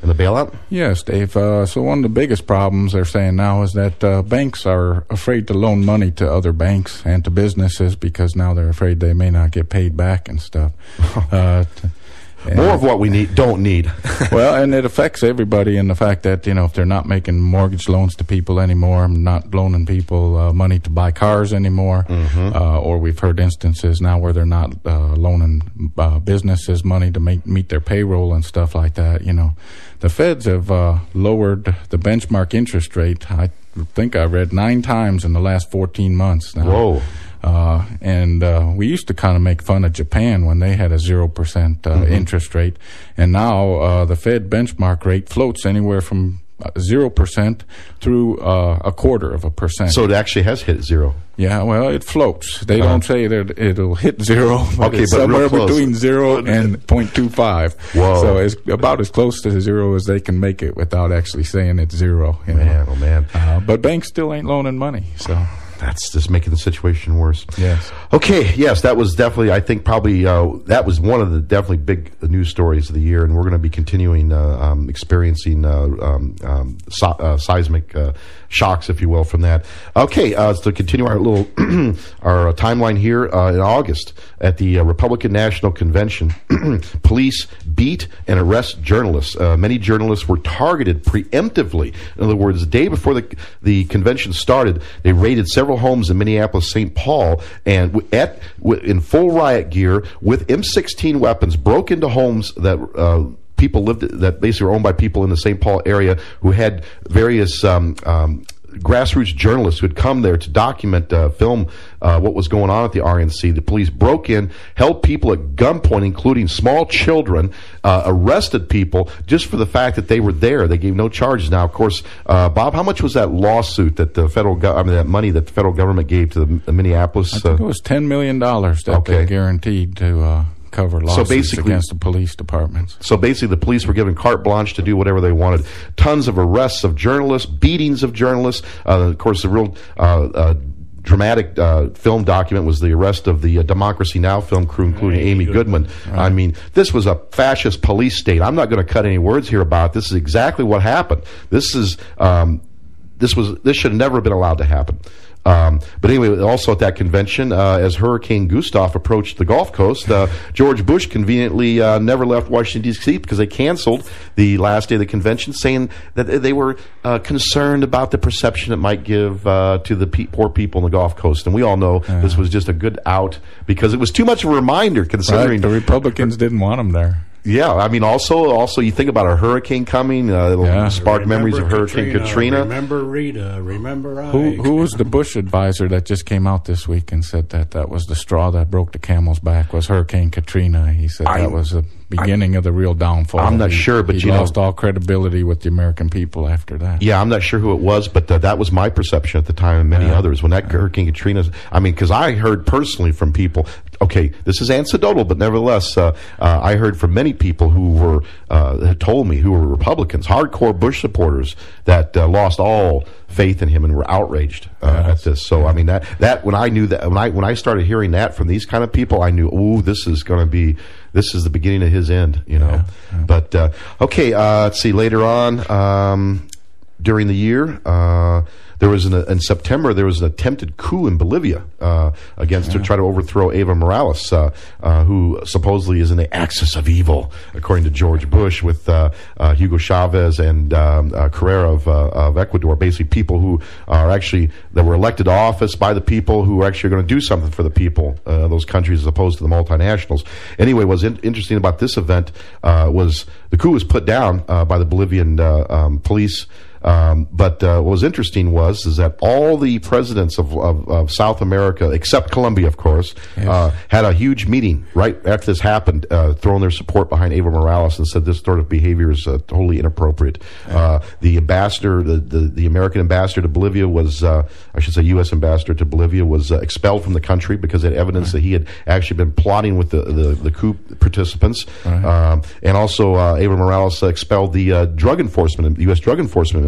Speaker 2: And the bailout?
Speaker 9: Yes, Dave. Uh, so one of the biggest problems they're saying now is that uh, banks are afraid to loan money to other banks and to businesses because now they're afraid they may not get paid back and stuff. uh, t-
Speaker 2: More of what we need, don't need.
Speaker 9: Well, and it affects everybody in the fact that, you know, if they're not making mortgage loans to people anymore, not loaning people uh, money to buy cars anymore, mm-hmm. uh, or we've heard instances now where they're not uh, loaning uh, businesses money to make meet their payroll and stuff like that, you know. The feds have uh, lowered the benchmark interest rate, I think I read, nine times in the last fourteen months now.
Speaker 2: Whoa.
Speaker 9: Uh, and uh, we used to kind of make fun of Japan when they had a zero percent uh, mm-hmm. interest rate. And now uh, the Fed benchmark rate floats anywhere from zero percent through uh, a quarter of a percent.
Speaker 2: So it actually has hit zero.
Speaker 9: Yeah, well, it floats. They
Speaker 2: uh-huh.
Speaker 9: don't say that it'll hit zero, but
Speaker 2: okay,
Speaker 9: it's
Speaker 2: but
Speaker 9: somewhere
Speaker 2: real close.
Speaker 9: between zero and zero point two five.
Speaker 2: Whoa.
Speaker 9: So it's about as close to zero as they can make it without actually saying it's zero. You
Speaker 2: man,
Speaker 9: know?
Speaker 2: oh man.
Speaker 9: Uh, but banks still ain't loaning money, so...
Speaker 2: That's just making the situation worse.
Speaker 9: Yes.
Speaker 2: Okay, yes, that was definitely, I think probably, uh, that was one of the definitely big news stories of the year, and we're going to be continuing uh, um, experiencing uh, um, um, so, uh, seismic uh, shocks, if you will, from that. Okay, uh, to continue our little our timeline here, uh, in August at the uh, Republican National Convention, police beat and arrest journalists. Uh, many journalists were targeted preemptively. In other words, the day before the the convention started, they raided several homes in Minneapolis, Saint Paul, and w- at w- in full riot gear with M sixteen weapons, broke into homes that uh, people lived that basically were owned by people in the Saint Paul area who had various um, um, grassroots journalists who had come there to document, uh, film uh, what was going on at the R N C. The police broke in, held people at gunpoint, including small children, uh, arrested people just for the fact that they were there. They gave no charges. Now, of course, uh, Bob, how much was that lawsuit that the federal, go- I mean, that money that the federal government gave to the, the Minneapolis?
Speaker 9: I think uh, it was ten million dollars that
Speaker 2: okay.
Speaker 9: they guaranteed to uh, cover lawsuits
Speaker 2: so basically,
Speaker 9: against the police departments.
Speaker 2: So basically the police were given carte blanche to do whatever they wanted. Tons of arrests of journalists, beatings of journalists. Uh, of course, the real uh, uh, dramatic uh, film document was the arrest of the uh, Democracy Now! Film crew, including right, Amy Goodman. Right. I mean, this was a fascist police state. I'm not going to cut any words here about it. This is exactly what happened. This is um, this was this should have never been allowed to happen. Um, but anyway, also at that convention, uh, as Hurricane Gustav approached the Gulf Coast, uh, George Bush conveniently uh, never left Washington, D C because they canceled the last day of the convention, saying that they were uh, concerned about the perception it might give uh, to the pe- poor people in the Gulf Coast. And we all know uh-huh. this was just a good out because it was too much of a reminder considering...
Speaker 9: Right. The Republicans didn't want them there.
Speaker 2: Yeah, I mean, also, also you think about a hurricane coming, uh, it'll yeah. spark remember memories of Hurricane Katrina, Katrina.
Speaker 3: Remember Rita, remember I.
Speaker 9: Who, who was the Bush advisor that just came out this week and said that that was the straw that broke the camel's back, was Hurricane Katrina? He said I, that was the beginning I, of the real downfall.
Speaker 2: I'm not
Speaker 9: he,
Speaker 2: sure, but
Speaker 9: he
Speaker 2: you
Speaker 9: lost
Speaker 2: know,
Speaker 9: all credibility with the American people after that.
Speaker 2: Yeah, I'm not sure who it was, but uh, that was my perception at the time and many yeah. others. When that yeah. Hurricane Katrina, I mean, because I heard personally from people, okay, this is anecdotal, but nevertheless, uh, uh, I heard from many people who were, uh, had told me, who were Republicans, hardcore Bush supporters, that uh, lost all faith in him and were outraged uh, yes. at this. So, yeah. I mean, that, that, when I knew that, when I, when I started hearing that from these kind of people, I knew, ooh, this is going to be, this is the beginning of his end, you know. Yeah. Yeah. But, uh, okay, uh, let's see, later on, um, during the year, uh, there was an, in September there was an attempted coup in Bolivia uh, against yeah. to try to overthrow Evo Morales, uh, uh, who supposedly is in the axis of evil, according to George Bush, with uh, uh, Hugo Chavez and um, uh, Carrera of, uh, of Ecuador. Basically, people who are actually that were elected to office by the people, who are actually going to do something for the people, uh, those countries, as opposed to the multinationals. Anyway, what's in- interesting about this event uh, was the coup was put down uh, by the Bolivian uh, um, police. Um, but uh, what was interesting was is that all the presidents of, of, of South America, except Colombia, of course, yes. uh, had a huge meeting right after this happened, uh, throwing their support behind Evo Morales and said this sort of behavior is uh, totally inappropriate. Yeah. Uh, the ambassador, the, the, the American ambassador to Bolivia was, uh, I should say U S ambassador to Bolivia was uh, expelled from the country because they had evidence right. that he had actually been plotting with the, the, the coup participants. Right. Um, and also uh, Evo Morales expelled the uh, drug enforcement, the U S Drug Enforcement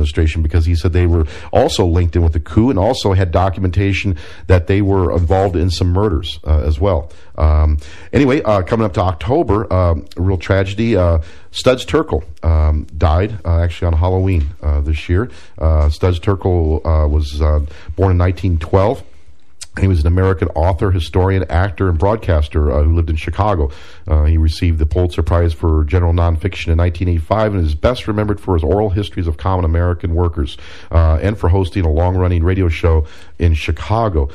Speaker 2: administration because he said they were also linked in with the coup and also had documentation that they were involved in some murders uh, as well. Um, anyway, uh, coming up to October, um, a real tragedy. Uh, Studs Terkel um, died uh, actually on Halloween uh, this year. Uh, Studs Terkel uh, was uh, born in nineteen twelve. He was an American author, historian, actor, and broadcaster uh, who lived in Chicago. Uh, he received the Pulitzer Prize for general nonfiction in nineteen eighty-five and is best remembered for his oral histories of common American workers uh, and for hosting a long-running radio show in Chicago.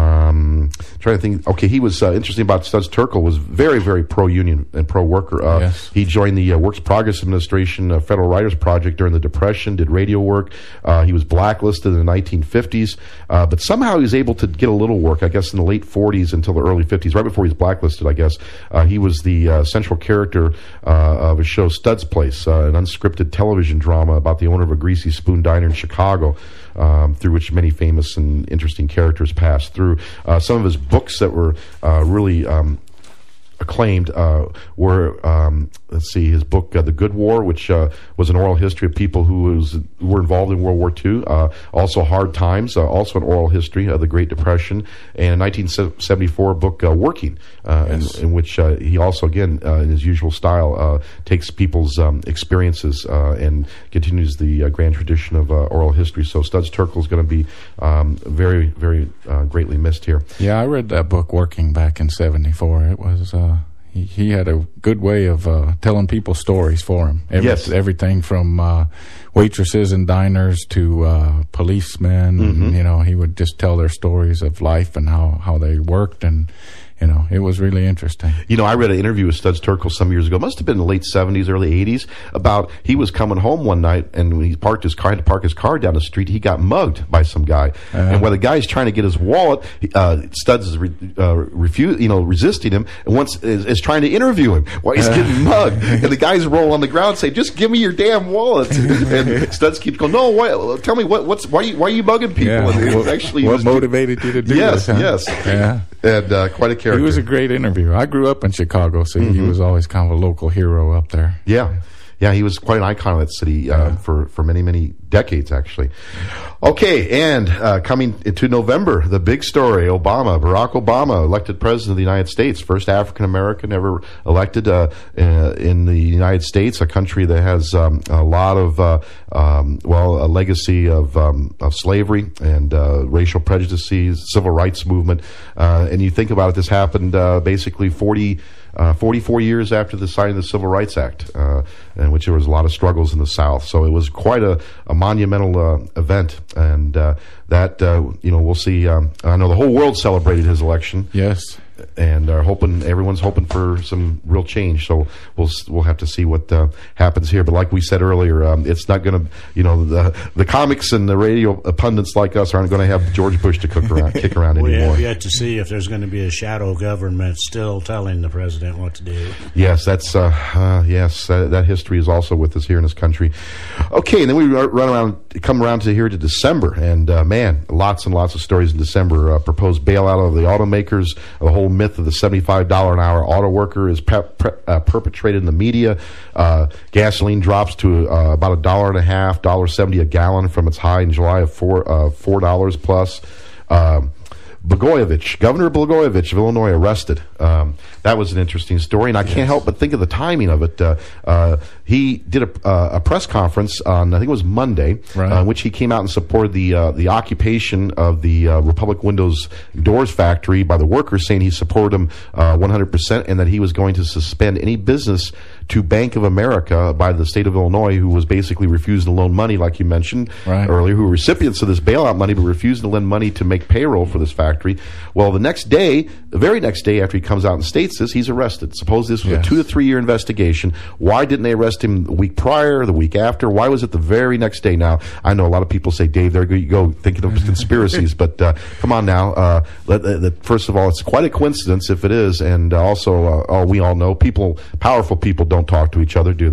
Speaker 2: Um, trying to think. Okay, he was uh, interesting about Studs Terkel was very, very pro-union and pro-worker. Uh,
Speaker 9: yes.
Speaker 2: He joined the uh, Works Progress Administration uh, Federal Writers Project during the Depression, did radio work. Uh, he was blacklisted in the nineteen fifties, uh, but somehow he was able to get a little work, I guess, in the late forties until the early fifties, right before he was blacklisted, I guess. Uh, he was the uh, central character uh, of a show, Studs Place, uh, an unscripted television drama about the owner of a greasy spoon diner in Chicago, um, through which many famous and interesting characters passed through. Uh, some of his books that were uh, really um, acclaimed uh, were, um, let's see, his book, uh, The Good War, which uh, was an oral history of people who was, were involved in World War Two. Uh, also Hard Times, uh, also an oral history of the Great Depression. And a nineteen seventy-four book, uh, Working, uh, yes. in, in which uh, he also, again, uh, in his usual style, uh, takes people's um, experiences uh, and continues the uh, grand tradition of uh, oral history. So Studs Terkel is going to be um, very, very uh, greatly missed here.
Speaker 9: Yeah, I read that book, Working, back in seventy-four. It was... Uh He, he had a good way of uh, telling people stories for him. Every,
Speaker 2: yes.
Speaker 9: Everything from uh, waitresses in diners to uh, policemen.
Speaker 2: Mm-hmm.
Speaker 9: And, you know, he would just tell their stories of life and how, how they worked. And, you know, it was really interesting.
Speaker 2: You know, I read an interview with Studs Terkel some years ago. It must have been in the late seventies, early eighties, about he was coming home one night, and when he parked his car to park his car down the street, he got mugged by some guy. Uh, and while the guy's trying to get his wallet, uh, Studs is re, uh, refuse, you know, resisting him, and once is, is trying to interview him while he's getting mugged. And the guys roll on the ground, and say, "Just give me your damn wallet." And Studs keeps going, "No, why, tell me what, what's why are you, why are you mugging people?"
Speaker 9: Yeah.
Speaker 2: And
Speaker 9: What,
Speaker 2: actually,
Speaker 9: what
Speaker 2: was,
Speaker 9: motivated you to do
Speaker 2: yes,
Speaker 9: this? Huh?
Speaker 2: Yes,
Speaker 9: yeah.
Speaker 2: And uh, quite a character.
Speaker 9: He was a great interviewer. I grew up in Chicago, so
Speaker 2: Mm-hmm.
Speaker 9: he was always kind of a local hero up there.
Speaker 2: Yeah. Yeah, he was quite an icon of that city uh, yeah. for, for many, many decades, actually. Okay, and uh, coming into November, the big story, Obama, Barack Obama, elected president of the United States, first African-American ever elected uh, uh, in the United States, a country that has um, a lot of, uh, um, well, a legacy of, um, of slavery and uh, racial prejudices, civil rights movement. Uh, and you think about it, this happened uh, basically forty... Uh, forty-four years after the signing of the Civil Rights Act, uh, in which there was a lot of struggles in the South. So it was quite a, a monumental uh, event, and uh, that, uh, you know, we'll see. Um, I know the whole world celebrated his election.
Speaker 9: Yes.
Speaker 2: And are hoping, everyone's hoping for some real change. So we'll we'll have to see what uh, happens here. But like we said earlier, um, it's not going to, you know, the the comics and the radio pundits like us aren't going to have George Bush to cook around, kick around
Speaker 3: we
Speaker 2: anymore.
Speaker 3: We have yet to see if there's going to be a shadow government still telling the president what to do.
Speaker 2: Yes, that's uh, uh, yes, uh, that history is also with us here in this country. Okay, and then we run around, come around to here to December, and uh, man, lots and lots of stories in December. Uh, proposed bailout of the automakers, the whole myth of the seventy-five dollars an hour auto worker is pe- pre- uh, perpetrated in the media. Uh, gasoline drops to uh, about a dollar and a half, dollar seventy a gallon from its high in July of four uh, four dollars plus. Uh, Blagojevich, Governor Blagojevich of Illinois, arrested. Um, that was an interesting story, and I can't yes. help but think of the timing of it. Uh, uh, he did a, uh, a press conference on, I think it was Monday,
Speaker 9: right.
Speaker 2: uh, in which he came out and supported the uh, the occupation of the uh, Republic Windows Doors factory by the workers, saying he supported them uh, one hundred percent, and that he was going to suspend any business to Bank of America by the state of Illinois, who was basically refusing to loan money, like you mentioned
Speaker 9: right.
Speaker 2: earlier, who were recipients of this bailout money, but refusing to lend money to make payroll for this factory. Well, the next day, the very next day after he comes out and states this, he's arrested. Suppose this was
Speaker 9: yes.
Speaker 2: a two to three year investigation. Why didn't they arrest him the week prior, the week after? Why was it the very next day? Now, I know a lot of people say, Dave, there you go, thinking of conspiracies, but uh, come on now. Uh, let, uh, first of all, it's quite a coincidence if it is, and uh, also, uh, oh, we all know people, powerful people don't talk to each other, do they?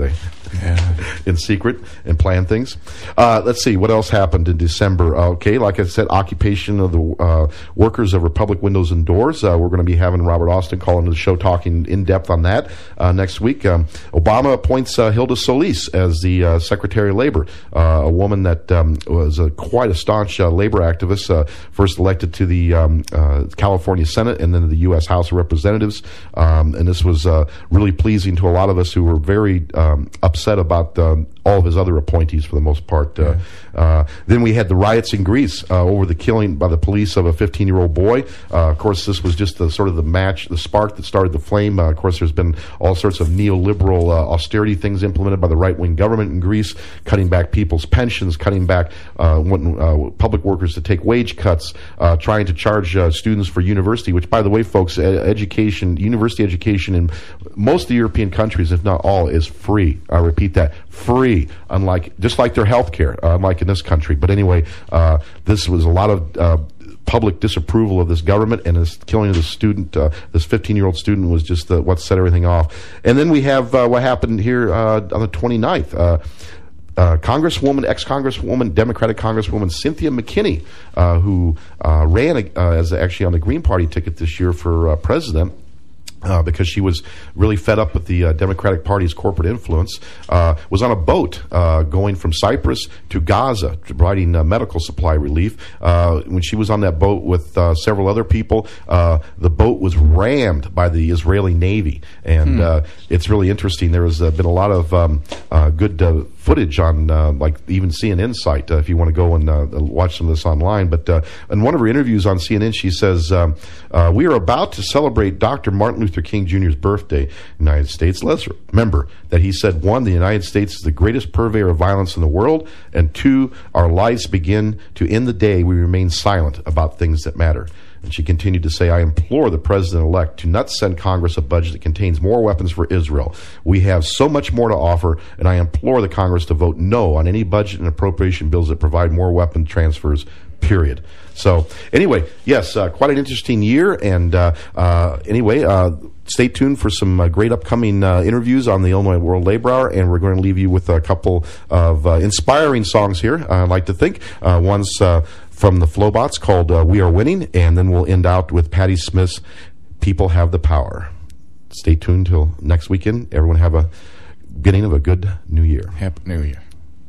Speaker 2: yeah. in secret and plan things. Uh, let's see, what else happened in December? Uh, okay, like I said, occupation of the uh, workers of Republic Windows and Doors. Uh, we're going to be having Robert Austin call into the show talking in depth on that uh, next week. Um, Obama appoints uh, Hilda Solis as the uh, Secretary of Labor, uh, a woman that um, was a, quite a staunch uh, labor activist, uh, first elected to the um, uh, California Senate and then the U S House of Representatives. Um, and this was uh, really pleasing to a lot of us who were very um, upset about um, all of his other appointees for the most part. Uh, yeah. uh, then we had the riots in Greece uh, over the killing by the police of a fifteen-year-old boy. Uh, of course, this was just the sort of the match, the spark that started the flame. Uh, of course, there's been all sorts of neoliberal uh, austerity things implemented by the right-wing government in Greece, cutting back people's pensions, cutting back uh, wanting, uh, public workers to take wage cuts, uh, trying to charge uh, students for university, which, by the way, folks, education, university education in most of the European countries, if not all, is free. I repeat that, free, unlike just like their health care, uh, unlike in this country. But anyway, uh, this was a lot of uh, public disapproval of this government, and this killing of this student, uh, this fifteen-year-old student, was just uh, what set everything off. And then we have uh, what happened here uh, on the twenty-ninth. Uh, Uh, Congresswoman, ex-Congresswoman, Democratic Congresswoman Cynthia McKinney, uh, who uh, ran uh, as actually on the Green Party ticket this year for uh, president. Uh, because she was really fed up with the uh, Democratic Party's corporate influence, uh, was on a boat uh, going from Cyprus to Gaza, providing uh, medical supply relief. Uh, when she was on that boat with uh, several other people, uh, the boat was rammed by the Israeli Navy. And hmm. uh, it's really interesting. There has uh, been a lot of um, uh, good uh, footage on, uh, like, even C N N site, uh, if you want to go and uh, watch some of this online. But uh, in one of her interviews on C N N, she says, um, uh, we are about to celebrate Doctor Martin Luther King Junior's birthday in the United States. Let's remember that he said, one, the United States is the greatest purveyor of violence in the world, and two, our lives begin to end the day we remain silent about things that matter. And she continued to say, I implore the president-elect to not send Congress a budget that contains more weapons for Israel. We have so much more to offer, and I implore the Congress to vote no on any budget and appropriation bills that provide more weapon transfers, period. So, anyway, yes, uh, quite an interesting year, and uh, uh, anyway, uh, stay tuned for some uh, great upcoming uh, interviews on the Illinois World Labor Hour, and we're going to leave you with a couple of uh, inspiring songs here, uh, I'd like to think. Uh, one's uh, from the Flowbots called uh, We Are Winning, and then we'll end out with Patti Smith's People Have the Power. Stay tuned till next weekend. Everyone have a beginning of a good new year.
Speaker 9: Happy New Year.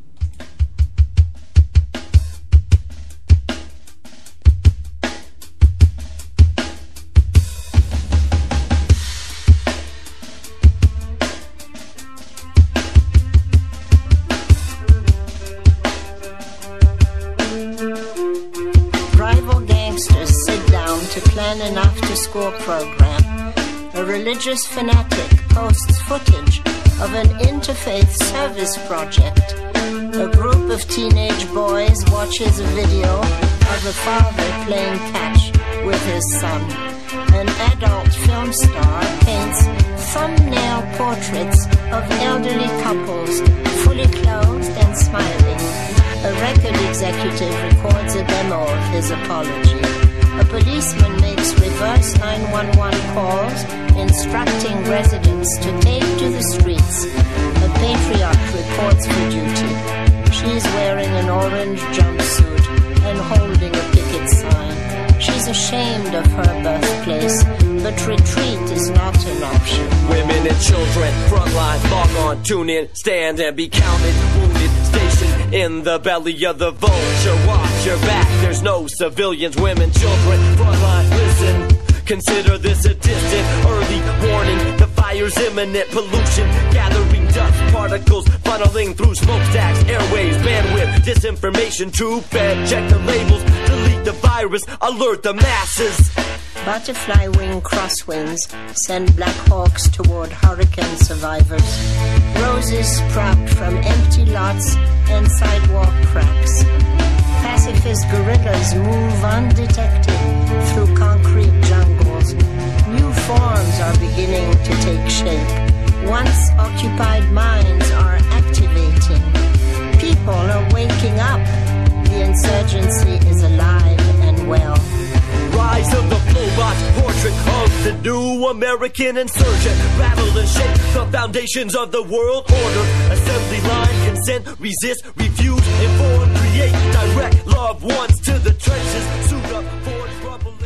Speaker 10: An after-school program. A religious fanatic posts footage of an interfaith service project. A group of teenage boys watches a video of a father playing catch with his son. An adult film star paints thumbnail portraits of elderly couples, fully clothed and smiling. A record executive records a demo of his apology. A policeman makes reverse nine one one calls, instructing residents to take to the streets. A patriarch reports for duty. She's wearing an orange jumpsuit and holding a picket sign. She's ashamed of her birthplace, but retreat is not an option.
Speaker 11: Women and children, frontline, log on, tune in, stand and be counted. Wounded, stationed in the belly of the vulture. Watch your back, there's no civilians, women, children, frontline, listen. Consider this a distant, early warning. The fire's imminent, pollution, gathering dust particles, funneling through smokestacks, airwaves, bandwidth, disinformation, tube fed. Check the labels, delete the virus, alert the masses.
Speaker 10: Butterfly wing crosswinds send Black Hawks toward hurricane survivors. Roses sprout from empty lots and sidewalk cracks. Pacifist guerrillas move undetected through concrete jungles. New forms are beginning to take shape. Once occupied minds are activating. People are waking up. The insurgency is alive and well.
Speaker 11: Rise of the Flowbots, portrait of the new American insurgent. Rattle and shake the foundations of the world order. Assembly line, consent, resist, refuse, inform, create, direct loved ones to the trenches. Suit up, forge, rubble.